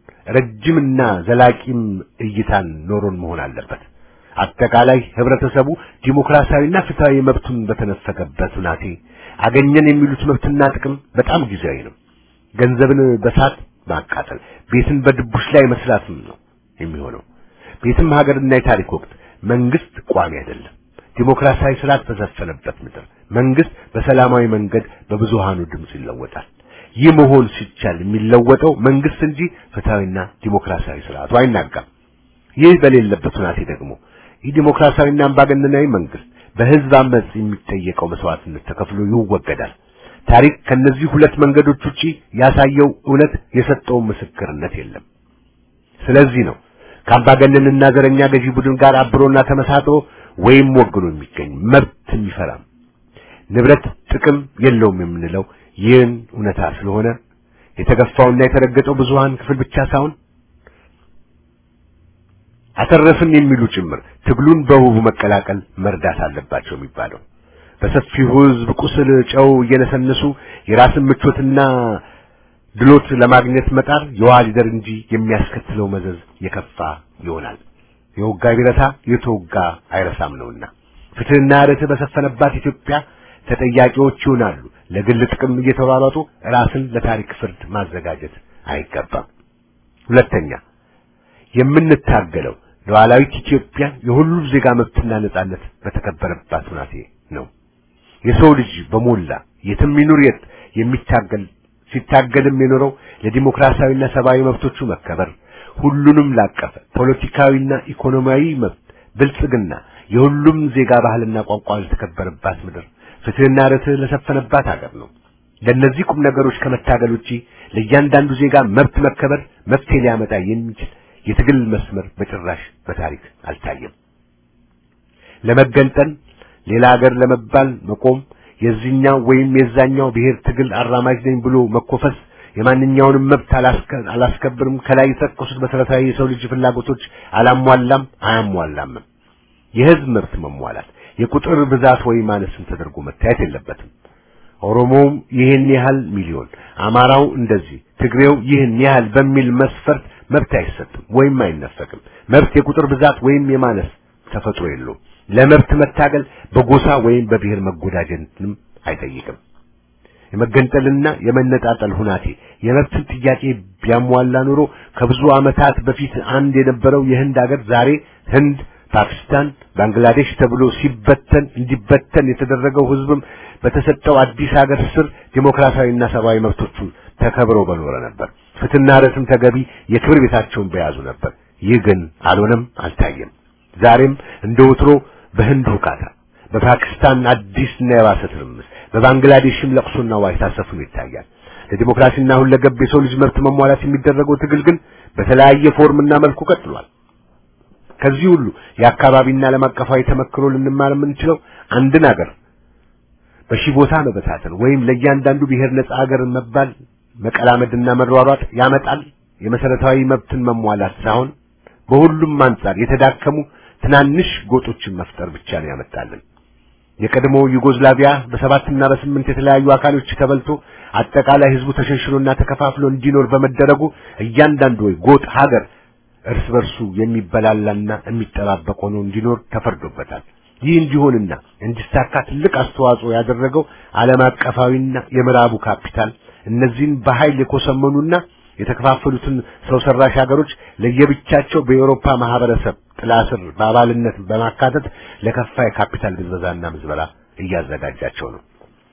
ረጅምና ዘላቂም እይታን ኖሮን መሆን አለበት። አጠቃላይ ህብረተሰቡ ዲሞክራሲያዊና ፍትሃዊ መብቱን በተነፈገበት ሁናቴ አገኘን የሚሉት መብትና ጥቅም በጣም ጊዜያዊ ነው። ገንዘብን በሳት ማቃጠል ቤትን በድቡሽ ላይ መስራትም ነው የሚሆነው። ቤትም ሀገርና የታሪክ ወቅት መንግስት ቋሚ አይደለም። ዲሞክራሲያዊ ስርዓት በሰፈነበት ምድር መንግስት በሰላማዊ መንገድ በብዙሃኑ ድምጽ ይለወጣል። ይህ መሆን ሲቻል የሚለወጠው መንግስት እንጂ ፍትሃዊና ዲሞክራሲያዊ ስርዓቱ አይናጋም። ይህ በሌለበት ሁናቴ ደግሞ የዲሞክራሲያዊና አምባገነናዊ መንግስት በህዝብ አመጽ የሚጠየቀው መስዋዕትነት ተከፍሎ ይወገዳል። ታሪክ ከነዚህ ሁለት መንገዶች ውጪ ያሳየው እውነት የሰጠው ምስክርነት የለም። ስለዚህ ነው ከአምባገነንና ዘረኛ ገዢ ቡድን ጋር አብሮና ተመሳጥሮ ወይም ወግኖ የሚገኝ መብት የሚፈራም ንብረት ጥቅም የለውም የምንለው ይህን እውነታ ስለሆነ የተገፋውና የተረገጠው ብዙሃን ክፍል ብቻ ሳይሆን አተረፍን የሚሉ ጭምር ትግሉን በውቡ መቀላቀል መርዳት አለባቸው የሚባለው በሰፊው ህዝብ ቁስል ጨው እየነሰነሱ የራስን ምቾትና ድሎት ለማግኘት መጣር የዋሊደር እንጂ የሚያስከትለው መዘዝ የከፋ ይሆናል። የወጋ ቢረሳ የተወጋ አይረሳም ነውና ፍትህና ርትዕ በሰፈነባት ኢትዮጵያ ተጠያቂዎች ይሆናሉ። ለግል ጥቅም እየተሯሯጡ ራስን ለታሪክ ፍርድ ማዘጋጀት አይገባም። ሁለተኛ የምንታገለው ሉዓላዊት ኢትዮጵያ የሁሉ ዜጋ መብትና ነጻነት በተከበረባት ሁናቴ ነው። የሰው ልጅ በሞላ የትም ይኑር የት የሚታገል ሲታገልም የኖረው ለዲሞክራሲያዊና ሰብአዊ መብቶቹ መከበር ሁሉንም ላቀፈ ፖለቲካዊና ኢኮኖሚያዊ መብት ብልጽግና የሁሉም ዜጋ ባህልና ቋንቋ ለተከበረባት ምድር ፍትህና ርትዕ ለሰፈነባት ሀገር ነው። ለነዚህ ቁም ነገሮች ከመታገል ውጪ ለእያንዳንዱ ዜጋ መብት መከበር መፍትሄ ሊያመጣ የሚችል የትግል መስመር በጭራሽ በታሪክ አልታየም። ለመገንጠል ሌላ ሀገር ለመባል መቆም የዚህኛው ወይም የዛኛው ብሔር ትግል አራማጅ ነኝ ብሎ መኮፈስ የማንኛውንም መብት አላስከብርም ከላይ የተጠቀሱት መሰረታዊ የሰው ልጅ ፍላጎቶች አላሟላም አያሟላም። የህዝብ መብት መሟላት የቁጥር ብዛት ወይ ማነስን ተደርጎ መታየት የለበትም። ኦሮሞም ይህን ያህል ሚሊዮን፣ አማራው እንደዚህ፣ ትግሬው ይህን ያህል በሚል መስፈርት መብት አይሰጥም ወይም አይነፈቅም። መብት የቁጥር ብዛት ወይም የማነስ ተፈጥሮ የለውም። ለመብት መታገል በጎሳ ወይም በብሔር መጎዳጀትንም አይጠይቅም። የመገንጠልና የመነጣጠል ሁናቴ የመብትን ጥያቄ ቢያሟላ ኑሮ ከብዙ ዓመታት በፊት አንድ የነበረው የህንድ ሀገር ዛሬ ህንድ፣ ፓኪስታን፣ ባንግላዴሽ ተብሎ ሲበተን እንዲበተን የተደረገው ህዝብም በተሰጠው አዲስ ሀገር ስር ዲሞክራሲያዊና ሰብአዊ መብቶቹ ተከብረው በኖረ ነበር። ፍትህና ርትዕም ተገቢ የክብር ቤታቸውን በያዙ ነበር። ይህ ግን አልሆነም፣ አልታየም። ዛሬም እንደ ወትሮ በህንድ ሁካታ፣ በፓኪስታን አዲስና የባሰ ትርምስ፣ በባንግላዴሽም ለቅሶና ዋይታ ሰፍኖ ይታያል። ለዲሞክራሲና ሁለገብ የሰው ልጅ መብት መሟላት የሚደረገው ትግል ግን በተለያየ ፎርምና መልኩ ቀጥሏል። ከዚህ ሁሉ የአካባቢና ዓለም አቀፋዊ ተመክሮ ልንማር የምንችለው አንድን ሀገር በሺህ ቦታ መበታተን ወይም ለእያንዳንዱ ብሔር ነጻ ሀገር መባል መቀላመድና መሯሯጥ ያመጣል የመሰረታዊ መብትን መሟላት ሳይሆን በሁሉም አንጻር የተዳከሙ ትናንሽ ጎጦችን መፍጠር ብቻ ነው ያመጣልን። የቀድሞ ዩጎዝላቪያ በሰባትና በስምንት የተለያዩ አካሎች ተበልቶ አጠቃላይ ህዝቡ ተሸንሽሎና ተከፋፍሎ እንዲኖር በመደረጉ እያንዳንዱ ወይ ጎጥ ሀገር እርስ በርሱ የሚበላላና የሚጠባበቅ ሆኖ እንዲኖር ተፈርዶበታል። ይህ እንዲሆንና እንዲሳካ ትልቅ አስተዋጽኦ ያደረገው ዓለም አቀፋዊና የምዕራቡ ካፒታል እነዚህን በኃይል የኮሰመኑና የተከፋፈሉትን ሰው ሰራሽ ሀገሮች ለየብቻቸው በአውሮፓ ማህበረሰብ ጥላ ስር በአባልነት በማካተት ለከፋ የካፒታል ብዝበዛና ምዝበራ እያዘጋጃቸው ነው።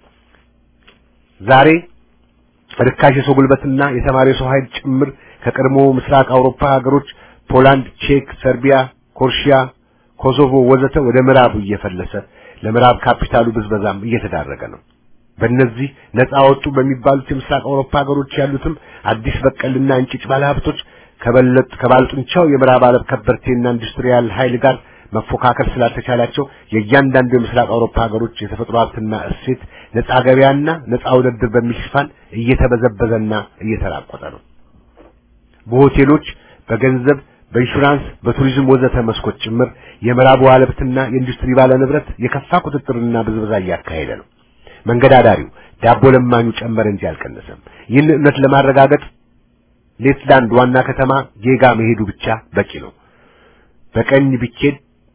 ዛሬ ርካሽ የሰው ጉልበትና የተማሪ ሰው ኃይል ጭምር ከቀድሞ ምስራቅ አውሮፓ ሀገሮች ፖላንድ፣ ቼክ፣ ሰርቢያ፣ ኮርሺያ፣ ኮሶቮ ወዘተ ወደ ምዕራቡ እየፈለሰ ለምዕራብ ካፒታሉ ብዝበዛም እየተዳረገ ነው። በእነዚህ ነፃ ወጡ በሚባሉት የምስራቅ አውሮፓ ሀገሮች ያሉትም አዲስ በቀልና እንጭጭ ባለሀብቶች ከበለጥ ከባልጡንቻው የምዕራብ ዓለም ከበርቴና ኢንዱስትሪያል ኃይል ጋር መፎካከር ስላልተቻላቸው የእያንዳንዱ የምስራቅ አውሮፓ ሀገሮች የተፈጥሮ ሀብትና እሴት ነፃ ገበያና ነፃ ውድድር በሚል ሽፋን እየተበዘበዘና እየተራቆተ ነው። በሆቴሎች፣ በገንዘብ፣ በኢንሹራንስ፣ በቱሪዝም ወዘተ መስኮች ጭምር የምዕራቡ ዓለምና የኢንዱስትሪ ባለ ንብረት የከፋ ቁጥጥርና ብዝበዛ እያካሄደ ነው። መንገዳዳሪው ዳቦ ለማኙ ጨመረ እንጂ አልቀነሰም። ይህን እውነት ለማረጋገጥ ሌትላንድ ዋና ከተማ ጌጋ መሄዱ ብቻ በቂ ነው። በቀኝ ቢኬድ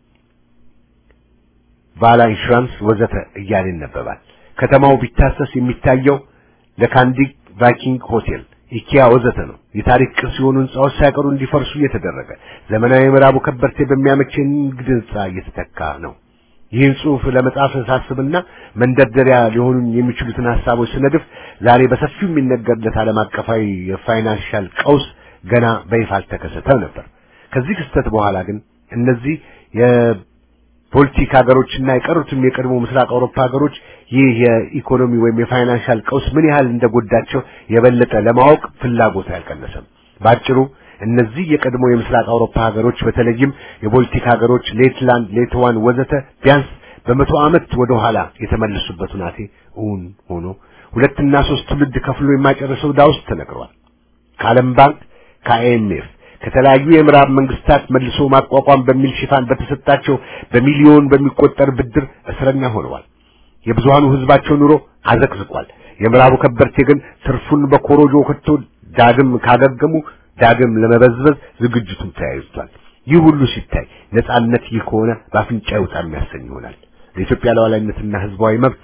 ቫላ ኢንሹራንስ ወዘተ እያለ ይነበባል። ከተማው ቢታሰስ የሚታየው ለካንዲግ ቫይኪንግ ሆቴል፣ ኢኪያ ወዘተ ነው። የታሪክ ቅርስ የሆኑ ህንጻዎች ሳይቀሩ እንዲፈርሱ እየተደረገ ዘመናዊ ምዕራቡ ከበርቴ በሚያመች ንግድ ህንጻ እየተተካ ነው። ይህን ጽሑፍ ለመጻፍ ሳስብና መንደርደሪያ ሊሆኑ የሚችሉትን ሐሳቦች ስነድፍ ዛሬ በሰፊው የሚነገርለት ዓለም አቀፋዊ የፋይናንሻል ቀውስ ገና በይፋ አልተከሰተም ነበር። ከዚህ ክስተት በኋላ ግን እነዚህ የፖለቲካ ሀገሮችና የቀሩትም የቀድሞ ምስራቅ አውሮፓ ሀገሮች ይህ የኢኮኖሚ ወይም የፋይናንሻል ቀውስ ምን ያህል እንደጎዳቸው የበለጠ ለማወቅ ፍላጎት አልቀነሰም። ባጭሩ እነዚህ የቀድሞ የምስራቅ አውሮፓ ሀገሮች በተለይም የቦልቲክ ሀገሮች ሌትላንድ፣ ሌትዋን ወዘተ ቢያንስ በመቶ ዓመት ወደ ኋላ የተመለሱበት ሁናቴ እውን ሆኖ ሁለትና ሶስት ትውልድ ከፍሎ የማይጨርሰው ዳውስ ተነግሯል። ከዓለም ባንክ ከአይኤምኤፍ ከተለያዩ የምዕራብ መንግስታት መልሶ ማቋቋም በሚል ሽፋን በተሰጣቸው በሚሊዮን በሚቆጠር ብድር እስረኛ ሆነዋል። የብዙሃኑ ህዝባቸው ኑሮ አዘቅዝቋል። የምዕራቡ ከበርቴ ግን ትርፉን በኮሮጆ ከቶ ዳግም ካገገሙ ዳግም ለመበዝበዝ ዝግጅቱን ተያይዟል። ይህ ሁሉ ሲታይ ነጻነት ይህ ከሆነ በአፍንጫ ይውጣ የሚያሰኝ ይሆናል። ለኢትዮጵያ ሉዓላዊነትና ህዝባዊ መብት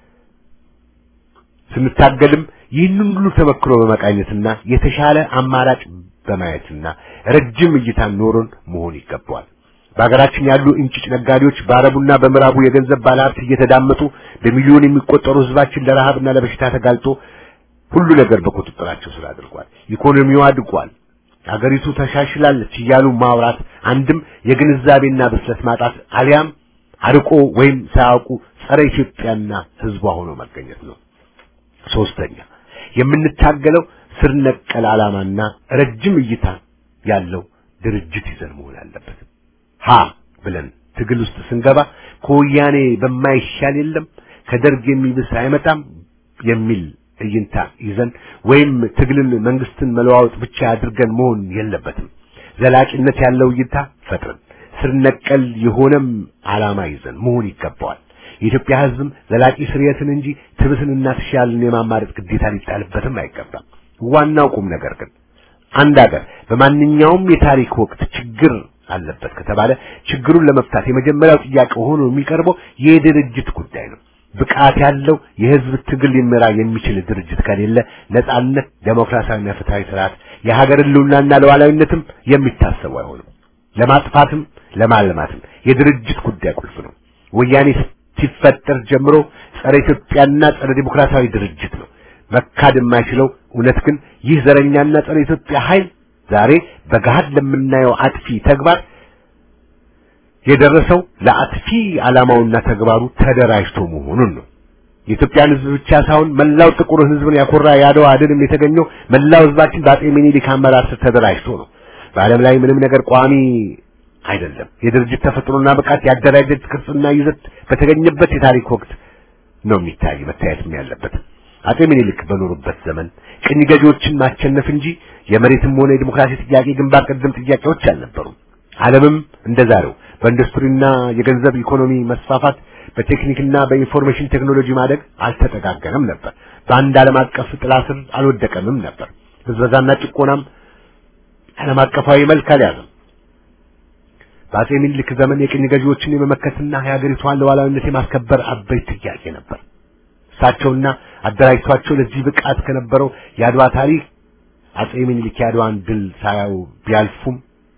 ስንታገልም ይህንን ሁሉ ተመክሮ በመቃኘትና የተሻለ አማራጭ በማየትና ረጅም እይታ ኖሮን መሆን ይገባዋል። በአገራችን ያሉ እንጭጭ ነጋዴዎች በአረቡና በምዕራቡ የገንዘብ ባለሀብት እየተዳመጡ በሚሊዮን የሚቆጠሩ ህዝባችን ለረሃብና ለበሽታ ተጋልጦ ሁሉ ነገር በቁጥጥራቸው ስር አድርጓል። ኢኮኖሚው አድጓል። አገሪቱ ተሻሽላለች እያሉ ማውራት አንድም የግንዛቤና ብስለት ማጣት አሊያም አርቆ ወይም ሳያውቁ ጸረ ኢትዮጵያና ህዝቧ ሆኖ መገኘት ነው። ሶስተኛ የምንታገለው ስር ነቀል ዓላማና ረጅም እይታ ያለው ድርጅት ይዘን መሆን አለበት። ሀ ብለን ትግል ውስጥ ስንገባ ከወያኔ በማይሻል የለም ከደርግ የሚብስ አይመጣም የሚል እይንታ ይዘን ወይም ትግልን መንግስትን መለዋወጥ ብቻ አድርገን መሆን የለበትም። ዘላቂነት ያለው እይታ ፈጥረን ስር ነቀል የሆነም ዓላማ ይዘን መሆን ይገባዋል። የኢትዮጵያ ህዝብም ዘላቂ ስርየትን እንጂ ትብስንና ተሻልን የማማረጥ ግዴታ ሊጣልበትም አይገባም። ዋናው ቁም ነገር ግን አንድ ሀገር በማንኛውም የታሪክ ወቅት ችግር አለበት ከተባለ ችግሩን ለመፍታት የመጀመሪያው ጥያቄ ሆኖ የሚቀርበው የድርጅት ጉዳይ ነው። ብቃት ያለው የህዝብ ትግል ሊመራ የሚችል ድርጅት ከሌለ ነጻነት፣ ዴሞክራሲያዊና ፍትሃዊ ስርዓት የሀገርን ህልውናና ሉዓላዊነትም የሚታሰቡ አይሆንም። ለማጥፋትም ለማልማትም የድርጅት ጉዳይ ቁልፍ ነው። ወያኔ ሲፈጠር ጀምሮ ጸረ ኢትዮጵያና ጸረ ዲሞክራሲያዊ ድርጅት ነው። መካድ የማይችለው እውነት ግን ይህ ዘረኛና ጸረ ኢትዮጵያ ኃይል ዛሬ በጋድ ለምናየው አጥፊ ተግባር የደረሰው ለአጥፊ ዓላማውና ተግባሩ ተደራጅቶ መሆኑን ነው። የኢትዮጵያን ህዝብ ብቻ ሳይሆን መላው ጥቁር ህዝብን ያኮራ ያደዋ ድልም የተገኘው መላው ህዝባችን በአጤ ምኒልክ አመራር ስር ተደራጅቶ ነው። በዓለም ላይ ምንም ነገር ቋሚ አይደለም። የድርጅት ተፈጥሮና ብቃት ያደራጀት ቅርጽና ይዘት በተገኘበት የታሪክ ወቅት ነው የሚታይ መታየትም ያለበት። አጤ ምኒልክ በኖሩበት ዘመን ቅኝ ገዢዎችን ማቸነፍ እንጂ የመሬትም ሆነ የዲሞክራሲ ጥያቄ ግንባር ቀደም ጥያቄዎች አልነበሩም። ዓለምም እንደዛሬው በኢንዱስትሪና የገንዘብ ኢኮኖሚ መስፋፋት በቴክኒክና በኢንፎርሜሽን ቴክኖሎጂ ማደግ አልተጠጋገነም ነበር። በአንድ ዓለም አቀፍ ጥላ ስር አልወደቀምም ነበር። ብዝበዛና ጭቆናም ዓለም አቀፋዊ መልክ አልያዘም። በአጤ ምኒልክ ዘመን የቅኝ ገዢዎችን የመመከትና የሀገሪቷን ሉዓላዊነት የማስከበር አበይት ጥያቄ ነበር። እሳቸውና አደራጅቷቸው ለዚህ ብቃት ከነበረው የአድዋ ታሪክ አጤ ምኒልክ የአድዋን ድል ሳያዩ ቢያልፉም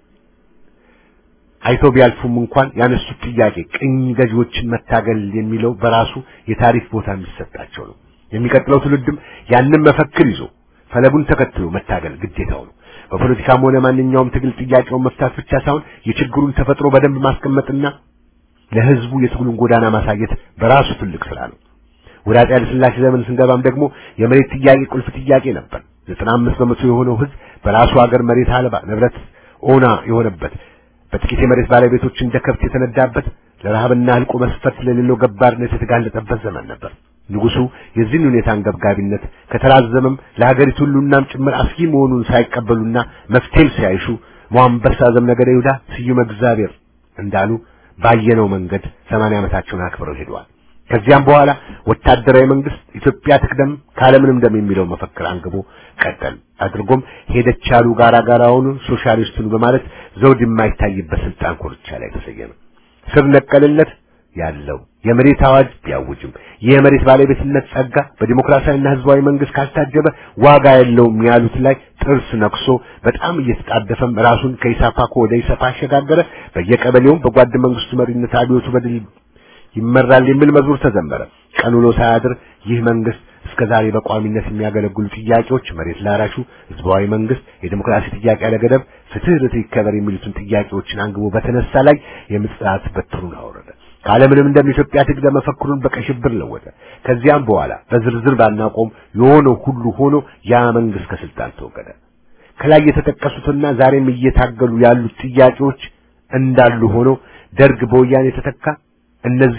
አይቶ ቢያልፉም እንኳን ያነሱት ጥያቄ ቅኝ ገዢዎችን መታገል የሚለው በራሱ የታሪክ ቦታ የሚሰጣቸው ነው። የሚቀጥለው ትውልድም ያንን መፈክር ይዞ ፈለጉን ተከትሎ መታገል ግዴታው ነው። በፖለቲካም ሆነ ማንኛውም ትግል ጥያቄውን መፍታት ብቻ ሳይሆን የችግሩን ተፈጥሮ በደንብ ማስቀመጥና ለህዝቡ የትግሉን ጎዳና ማሳየት በራሱ ትልቅ ስራ ነው። ወደ አፄ ኃይለ ሥላሴ ዘመን ስንገባም ደግሞ የመሬት ጥያቄ ቁልፍ ጥያቄ ነበር። ዘጠና አምስት በመቶ የሆነው ህዝብ በራሱ ሀገር መሬት አልባ ንብረት ኦና የሆነበት በጥቂት የመሬት ባለቤቶች እንደ ከብት የተነዳበት ለረሃብና ህልቆ መስፈት ለሌለው ገባርነት የተጋለጠበት ዘመን ነበር። ንጉሱ የዚህን ሁኔታ አንገብጋቢነት ከተራዘመም ለሀገሪቱ ሁሉናም ጭምር አስጊ መሆኑን ሳይቀበሉና መፍትሄም ሳይሹ ሟንበሳ ዘምነገደ ይሁዳ ስዩመ እግዚአብሔር እንዳሉ ባየነው መንገድ ሰማንያ ዓመታቸውን አክብረው ሄደዋል። ከዚያም በኋላ ወታደራዊ መንግስት ኢትዮጵያ ትቅደም ካለምንም ደም የሚለው መፈክር አንግቦ ቀጠል አድርጎም ሄደች ያሉ ጋራ ጋራውን ሶሻሊስቱን በማለት ዘውድ የማይታይበት ስልጣን ኮርቻ ላይ ተሰየመ። ስር ነቀልነት ያለው የመሬት አዋጅ ቢያውጅም የመሬት ባለቤትነት ጸጋ በዲሞክራሲያዊና ህዝባዊ መንግስት ካልታጀበ ዋጋ የለውም ያሉት ላይ ጥርስ ነክሶ በጣም እየተጣደፈም ራሱን ከኢሳፓኮ ወደ ኢሰፓ አሸጋገረ። በየቀበሌው በጓድ መንግስቱ መሪነት አብዮቱ በድል ይመራል የሚል መዝሙር ተዘመረ። ቀን ውሎ ሳያድር ይህ መንግስት እስከዛሬ በቋሚነት የሚያገለግሉ ጥያቄዎች መሬት ላራሹ፣ ህዝባዊ መንግስት፣ የዲሞክራሲ ጥያቄ ያለገደብ፣ ፍትህ ለተከበር የሚሉትን ጥያቄዎችን አንግቦ በተነሳ ላይ የምጽአት በትሩን አወረደ። ካለምንም እንደም ኢትዮጵያ ትግደ መፈክሩን በቀሽብር ለወጠ። ከዚያም በኋላ በዝርዝር ባናቆም የሆነው ሁሉ ሆኖ ያ መንግስት ከስልጣን ተወገደ። ከላይ የተጠቀሱትና ዛሬም እየታገሉ ያሉት ጥያቄዎች እንዳሉ ሆኖ ደርግ በወያኔ ተተካ። እነዚህም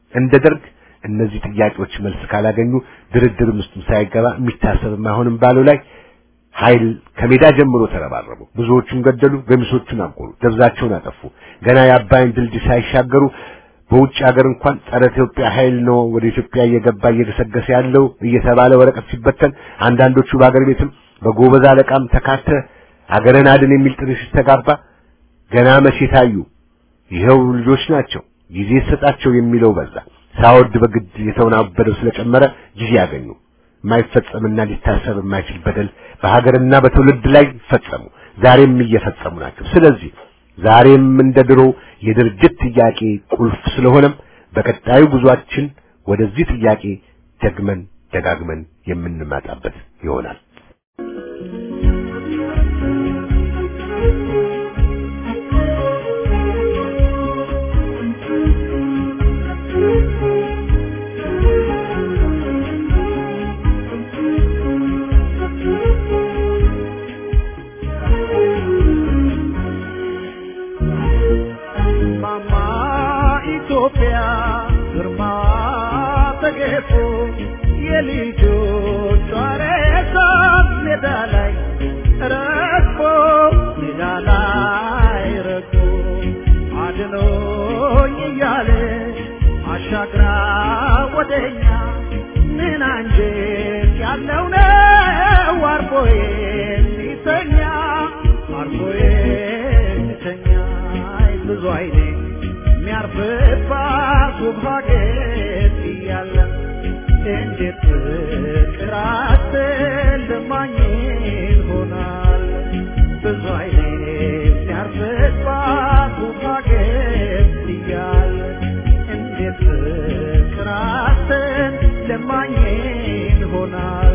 እንደ ደርግ እነዚህ ጥያቄዎች መልስ ካላገኙ ድርድር ውስጥ ሳይገባ የሚታሰብ አይሆንም ባለው ላይ ኃይል ከሜዳ ጀምሮ ተረባረቡ። ብዙዎቹን ገደሉ፣ ገሚሶቹን አቆሉ፣ ደብዛቸውን አጠፉ። ገና የአባይን ድልድይ ሳይሻገሩ በውጭ ሀገር እንኳን ጸረ ኢትዮጵያ ኃይል ነው ወደ ኢትዮጵያ እየገባ እየገሰገሰ ያለው እየተባለ ወረቀት ሲበተን አንዳንዶቹ በአገር ቤትም በጎበዝ አለቃም ተካተ አገረን አድን የሚል ጥሪ ሲስተጋባ ገና መቼ ታዩ? ይሄው ልጆች ናቸው ጊዜ ሰጣቸው የሚለው በዛ። ሳወድ በግድ የተወናበደው ስለጨመረ ጊዜ ያገኙ። ማይፈጸምና ሊታሰብ የማይችል በደል በሀገርና በትውልድ ላይ ፈጸሙ፣ ዛሬም እየፈጸሙ ናቸው። ስለዚህ ዛሬም እንደድሮ የድርጅት ጥያቄ ቁልፍ ስለሆነም በቀጣዩ ጉዟችን ወደዚህ ጥያቄ ደግመን ደጋግመን የምንመጣበት ይሆናል። ሻግራ ወደኛ ምን አንጀት ያለው ነው አርፎዬ ይተኛ አርፎዬ ይተኛ ብዙ አይኔ የሚያርፍባት ውብ ሀገር እያለ እንዴት ፍቅራት ለማኝ ይሆናል ብዙ አይኔ የሚያርፍባት ውብ ሀገር እያለ ፍቅራትን ለማኝ ይሆናል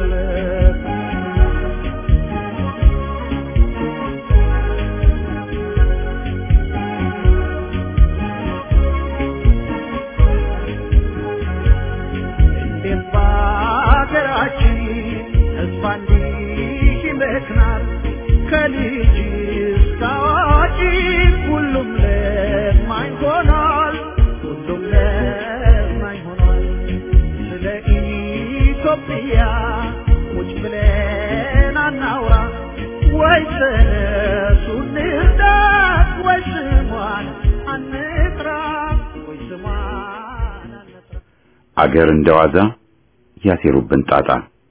እንዴት በሀገራችን ተስፋ እንዲህ ይመክናል ከልጅ እስከ አዋቂ ሁሉም ለማኝ ሆኗል ሁሉም ለማኝ ሆኗል ስለ ኢትዮጵያ ቁጭ ብለን አናውራ ወይ ተነሱ እንርዳት ወይ ስሟን አንጥራ ወይ ስሟን አንጥራ አገር እንደዋዛ ያሴሩብን ጣጣ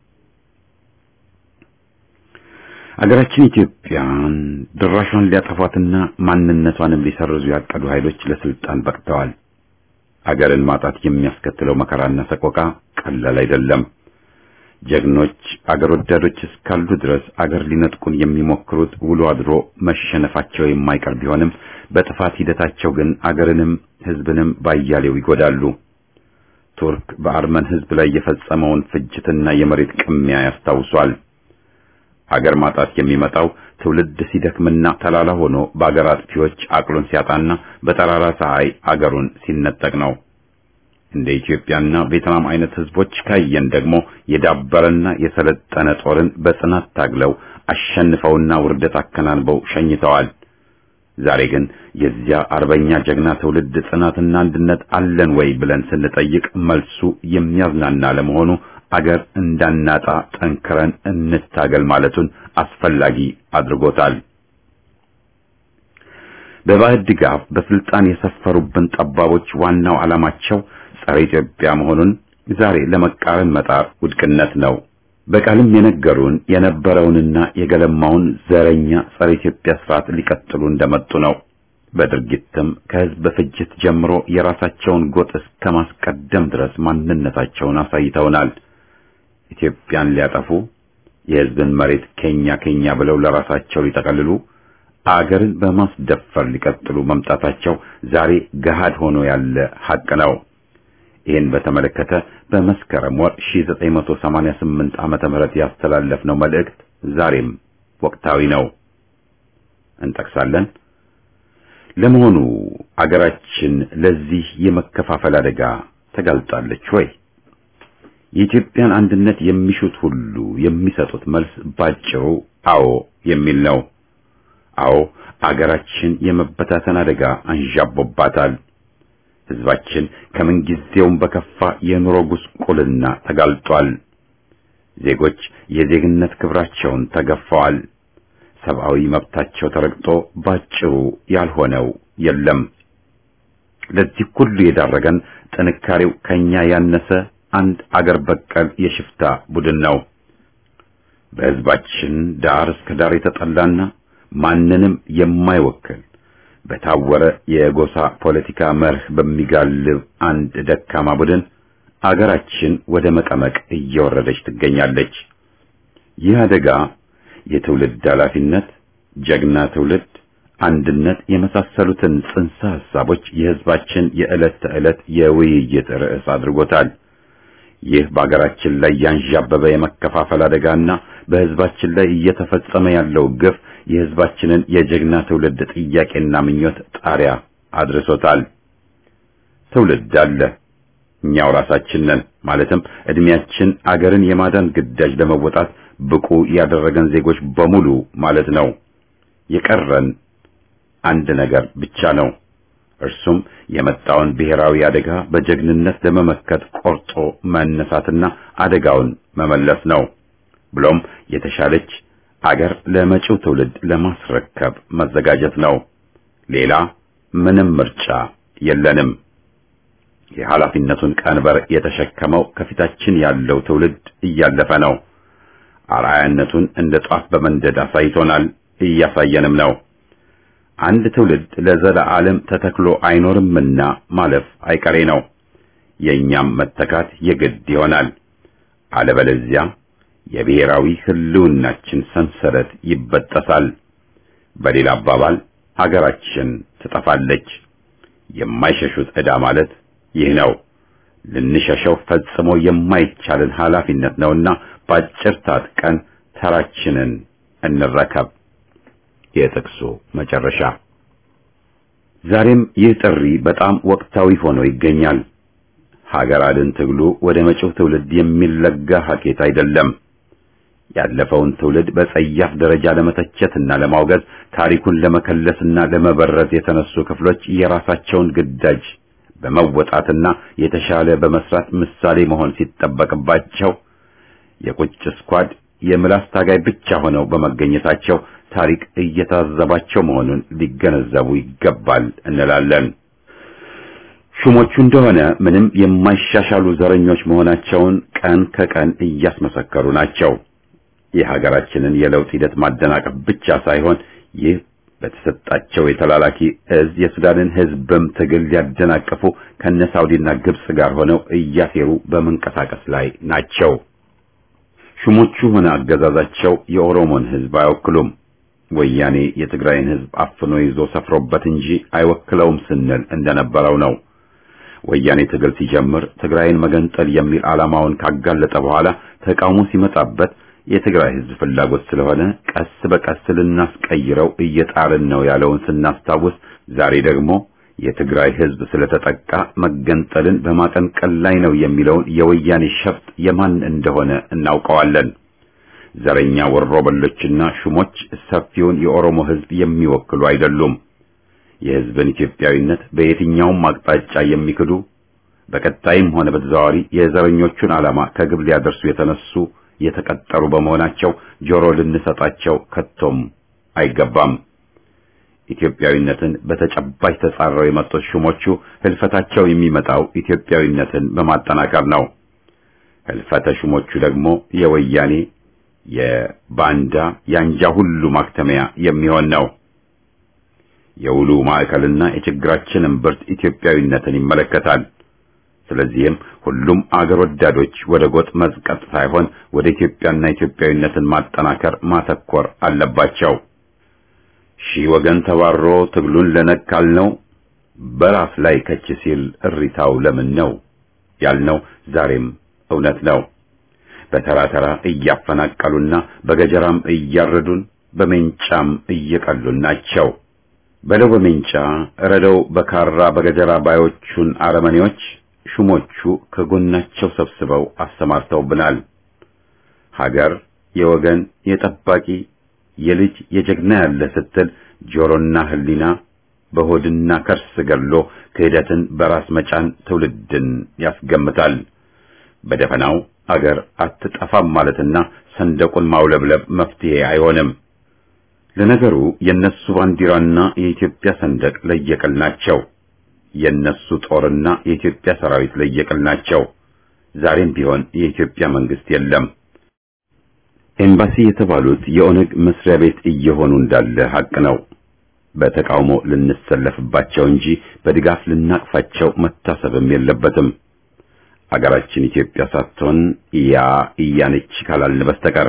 አገራችን ኢትዮጵያን ድራሿን ሊያጠፏትና ማንነቷንም ሊሰርዙ ያቀዱ ኃይሎች ለስልጣን በቅተዋል። አገርን ማጣት የሚያስከትለው መከራና ሰቆቃ ቀላል አይደለም። ጀግኖች አገር ወዳዶች እስካሉ ድረስ አገር ሊነጥቁን የሚሞክሩት ውሎ አድሮ መሸነፋቸው የማይቀር ቢሆንም በጥፋት ሂደታቸው ግን አገርንም ሕዝብንም ባያሌው ይጎዳሉ። ቱርክ በአርመን ሕዝብ ላይ የፈጸመውን ፍጅትና የመሬት ቅሚያ ያስታውሷል። አገር ማጣት የሚመጣው ትውልድ ሲደክምና ተላላ ሆኖ በአገር አጥፊዎች አቅሉን ሲያጣና በጠራራ ፀሐይ አገሩን ሲነጠቅ ነው። እንደ ኢትዮጵያና ቬትናም አይነት ህዝቦች ካየን ደግሞ የዳበረና የሰለጠነ ጦርን በጽናት ታግለው አሸንፈውና ውርደት አከናንበው ሸኝተዋል። ዛሬ ግን የዚያ አርበኛ ጀግና ትውልድ ጽናትና አንድነት አለን ወይ ብለን ስንጠይቅ መልሱ የሚያዝናና ለመሆኑ አገር እንዳናጣ ጠንክረን እንታገል ማለቱን አስፈላጊ አድርጎታል። በባዕድ ድጋፍ በስልጣን የሰፈሩብን ጠባቦች ዋናው ዓላማቸው ጸረ ኢትዮጵያ መሆኑን ዛሬ ለመቃረን መጣር ውድቅነት ነው። በቃልም የነገሩን የነበረውንና የገለማውን ዘረኛ ጸረ ኢትዮጵያ ስርዓት ሊቀጥሉ እንደመጡ ነው። በድርጊትም ከህዝብ ፍጅት ጀምሮ የራሳቸውን ጎጥ እስከ ማስቀደም ድረስ ማንነታቸውን አሳይተውናል። ኢትዮጵያን ሊያጠፉ የህዝብን መሬት ከኛ ከኛ ብለው ለራሳቸው ሊጠቀልሉ አገርን በማስደፈር ሊቀጥሉ መምጣታቸው ዛሬ ገሃድ ሆኖ ያለ ሐቅ ነው። ይህን በተመለከተ በመስከረም ወር ሺህ ዘጠኝ መቶ ሰማንያ ስምንት ዓመተ ምህረት ያስተላለፍነው መልእክት ዛሬም ወቅታዊ ነው። እንጠቅሳለን። ለመሆኑ አገራችን ለዚህ የመከፋፈል አደጋ ተጋልጣለች ወይ? የኢትዮጵያን አንድነት የሚሹት ሁሉ የሚሰጡት መልስ ባጭሩ አዎ የሚል ነው። አዎ አገራችን የመበታተን አደጋ አንዣቦባታል። ህዝባችን ከምንጊዜውም በከፋ የኑሮ ጉስቁልና ተጋልጧል። ዜጎች የዜግነት ክብራቸውን ተገፈዋል። ሰብአዊ መብታቸው ተረግጦ ባጭሩ ያልሆነው የለም። ለዚህ ሁሉ የዳረገን ጥንካሬው ከኛ ያነሰ አንድ አገር በቀል የሽፍታ ቡድን ነው። በህዝባችን ዳር እስከ ዳር የተጠላና ማንንም የማይወክል በታወረ የጎሳ ፖለቲካ መርህ በሚጋልብ አንድ ደካማ ቡድን አገራችን ወደ መቀመቅ እየወረደች ትገኛለች። ይህ አደጋ የትውልድ ኃላፊነት፣ ጀግና ትውልድ፣ አንድነት የመሳሰሉትን ጽንሰ ሐሳቦች የህዝባችን የዕለት ተዕለት የውይይት ርዕስ አድርጎታል። ይህ በአገራችን ላይ ያንዣበበ የመከፋፈል አደጋና በህዝባችን ላይ እየተፈጸመ ያለው ግፍ የህዝባችንን የጀግና ትውልድ ጥያቄና ምኞት ጣሪያ አድርሶታል። ትውልድ አለ፣ እኛው ራሳችን ነን። ማለትም እድሜያችን አገርን የማዳን ግዳጅ ለመወጣት ብቁ ያደረገን ዜጎች በሙሉ ማለት ነው። የቀረን አንድ ነገር ብቻ ነው። እርሱም የመጣውን ብሔራዊ አደጋ በጀግንነት ለመመከት ቆርጦ መነሳትና አደጋውን መመለስ ነው። ብሎም የተሻለች አገር ለመጪው ትውልድ ለማስረከብ መዘጋጀት ነው። ሌላ ምንም ምርጫ የለንም። የኃላፊነቱን ቀንበር የተሸከመው ከፊታችን ያለው ትውልድ እያለፈ ነው። አርአያነቱን እንደ ጧፍ በመንደድ አሳይቶናል፣ እያሳየንም ነው። አንድ ትውልድ ለዘላለም ተተክሎ አይኖርምና ማለፍ አይቀሬ ነው። የኛም መተካት የግድ ይሆናል። አለበለዚያ የብሔራዊ ህልውናችን ሰንሰለት ይበጠሳል። በሌላ አባባል አገራችን ትጠፋለች። የማይሸሹት ዕዳ ማለት ይህ ነው። ልንሸሸው ፈጽሞ የማይቻልን ኃላፊነት ነውና ባጭር ታጥቀን ተራችንን እንረከብ። የጥቅሱ መጨረሻ። ዛሬም ይህ ጥሪ በጣም ወቅታዊ ሆኖ ይገኛል። ሀገር አድን ትግሉ ወደ መጪው ትውልድ የሚለጋ ሀኬት አይደለም። ያለፈውን ትውልድ በጸያፍ ደረጃ ለመተቸትና ለማውገዝ ታሪኩን ለመከለስና ለመበረዝ የተነሱ ክፍሎች የራሳቸውን ግዳጅ በመወጣትና የተሻለ በመስራት ምሳሌ መሆን ሲጠበቅባቸው የቁጭ ስኳድ የምላስ ታጋይ ብቻ ሆነው በመገኘታቸው ታሪክ እየታዘባቸው መሆኑን ሊገነዘቡ ይገባል እንላለን። ሹሞቹ እንደሆነ ምንም የማይሻሻሉ ዘረኞች መሆናቸውን ቀን ከቀን እያስመሰከሩ ናቸው። የሀገራችንን የለውጥ ሂደት ማደናቀፍ ብቻ ሳይሆን ይህ በተሰጣቸው የተላላኪ እዝ የሱዳንን ህዝብም ትግል ሊያደናቅፉ ከነሳውዲና ግብጽ ጋር ሆነው እያሴሩ በመንቀሳቀስ ላይ ናቸው። ሹሞቹ ሆነ አገዛዛቸው የኦሮሞን ህዝብ አይወክሉም። ወያኔ የትግራይን ህዝብ አፍኖ ይዞ ሰፍሮበት እንጂ አይወክለውም ስንል እንደነበረው ነው። ወያኔ ትግል ሲጀምር ትግራይን መገንጠል የሚል ዓላማውን ካጋለጠ በኋላ ተቃውሞ ሲመጣበት የትግራይ ህዝብ ፍላጎት ስለሆነ ቀስ በቀስ ልናስቀይረው እየጣርን ነው ያለውን ስናስታውስ፣ ዛሬ ደግሞ የትግራይ ህዝብ ስለተጠቃ መገንጠልን በማቀንቀል ላይ ነው የሚለውን የወያኔ ሸፍጥ የማን እንደሆነ እናውቀዋለን። ዘረኛ ወሮበሎችና ሹሞች ሰፊውን የኦሮሞ ህዝብ የሚወክሉ አይደሉም። የህዝብን ኢትዮጵያዊነት በየትኛውም አቅጣጫ የሚክዱ በቀጣይም ሆነ በተዘዋዋሪ የዘረኞቹን ዓላማ ከግብ ሊያደርሱ የተነሱ የተቀጠሩ በመሆናቸው ጆሮ ልንሰጣቸው ከቶም አይገባም። ኢትዮጵያዊነትን በተጨባጭ ተጻረው የመጡት ሹሞቹ ህልፈታቸው የሚመጣው ኢትዮጵያዊነትን በማጠናከር ነው። ህልፈተ ሹሞቹ ደግሞ የወያኔ የባንዳ ያንጃ ሁሉ ማክተሚያ የሚሆን ነው። የውሉ ማዕከልና የችግራችን እምብርት ኢትዮጵያዊነትን ይመለከታል። ስለዚህም ሁሉም አገር ወዳዶች ወደ ጎጥ መዝቀጥ ሳይሆን ወደ ኢትዮጵያና ኢትዮጵያዊነትን ማጠናከር ማተኮር አለባቸው። ሺህ ወገን ተባሮ ትግሉን ለነካል ነው በራስ ላይ ከች ሲል እሪታው ለምን ነው ያልነው ዛሬም እውነት ነው። በተራ ተራ እያፈናቀሉና በገጀራም እያረዱን በመንጫም እየቀሉን ናቸው። በለው በመንጫ ረደው በካራ በገጀራ ባዮቹን አረመኔዎች ሹሞቹ ከጎናቸው ሰብስበው አሰማርተውብናል። ሀገር የወገን የጠባቂ የልጅ የጀግና ያለ ስትል ጆሮና ህሊና በሆድና ከርስ ገድሎ ክህደትን በራስ መጫን ትውልድን ያስገምታል። በደፈናው አገር አትጠፋም ማለትና ሰንደቁን ማውለብለብ መፍትሄ አይሆንም። ለነገሩ የነሱ ባንዲራና የኢትዮጵያ ሰንደቅ ለየቅል ናቸው። የነሱ ጦርና የኢትዮጵያ ሰራዊት ለየቅል ናቸው። ዛሬም ቢሆን የኢትዮጵያ መንግስት የለም። ኤምባሲ የተባሉት የኦነግ መስሪያ ቤት እየሆኑ እንዳለ ሀቅ ነው። በተቃውሞ ልንሰለፍባቸው እንጂ በድጋፍ ልናቅፋቸው መታሰብም የለበትም። አገራችን ኢትዮጵያ ሳትሆን ያ እያነች ካላልን በስተቀር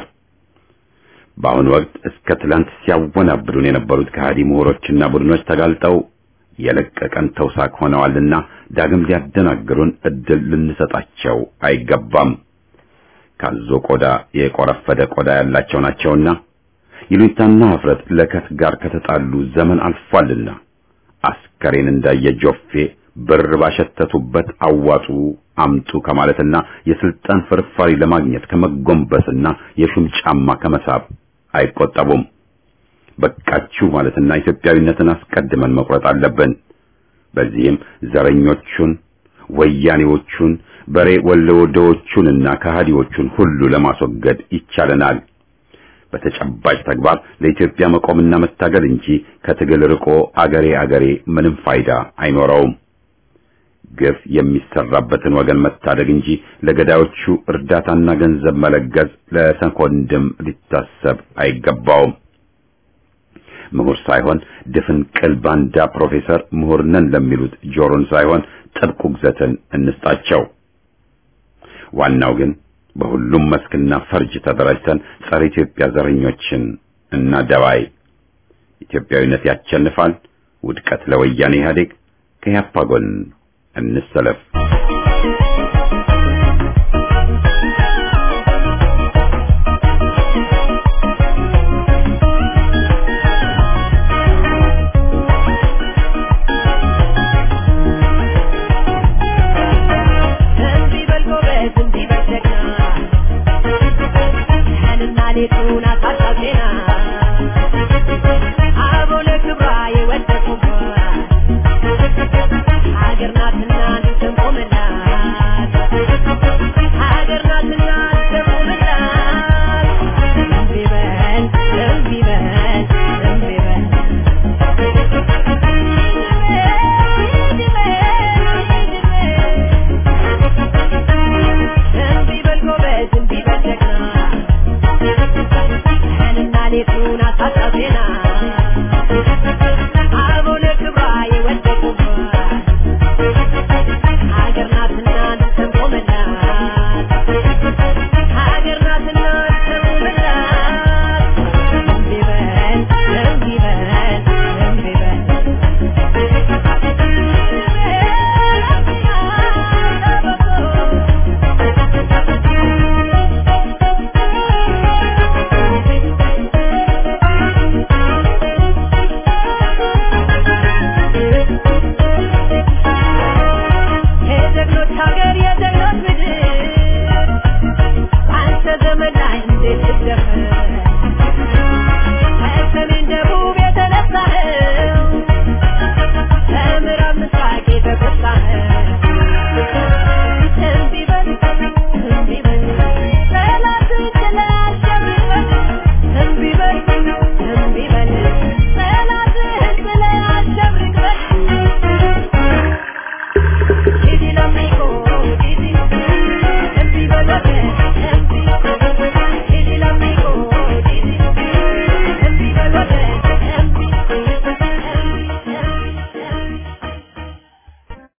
በአሁኑ ወቅት እስከ ትላንት ሲያወናብዱን የነበሩት ከሃዲ ምሁሮችና ቡድኖች ተጋልጠው የለቀቀን ተውሳክ ሆነዋልና ዳግም ሊያደናግሩን እድል ልንሰጣቸው አይገባም። ካዞ ቆዳ የቆረፈደ ቆዳ ያላቸው ናቸውና ይሉኝታና ኀፍረት ለከት ጋር ከተጣሉ ዘመን አልፏልና አስከሬን እንዳየ ጆፌ ብር ባሸተቱበት አዋጡ አምጡ ከማለትና የስልጣን ፍርፋሪ ለማግኘት ከመጎንበስና የሹም ጫማ ከመሳብ አይቆጠቡም። በቃችሁ ማለትና ኢትዮጵያዊነትን አስቀድመን መቁረጥ አለብን። በዚህም ዘረኞቹን፣ ወያኔዎቹን፣ በሬ ወለወደዎቹንና ከሃዲዎቹን ሁሉ ለማስወገድ ይቻለናል። በተጨባጭ ተግባር ለኢትዮጵያ መቆምና መታገል እንጂ ከትግል ርቆ አገሬ አገሬ ምንም ፋይዳ አይኖረውም። ግፍ የሚሰራበትን ወገን መታደግ እንጂ ለገዳዮቹ እርዳታና ገንዘብ መለገስ ለሰኮንድም ሊታሰብ አይገባውም። ምሁር ሳይሆን ድፍን ቅል ባንዳ ፕሮፌሰር ምሁር ነን ለሚሉት ጆሮን ሳይሆን ጥብቅ ውግዘትን እንስጣቸው። ዋናው ግን በሁሉም መስክና ፈርጅ ተደራጅተን ጸረ ኢትዮጵያ ዘረኞችን እናደባይ። ኢትዮጵያዊነት ያሸንፋል። ውድቀት ለወያኔ ኢህአዴግ። ከያፓ ጎን እንሰለፍ።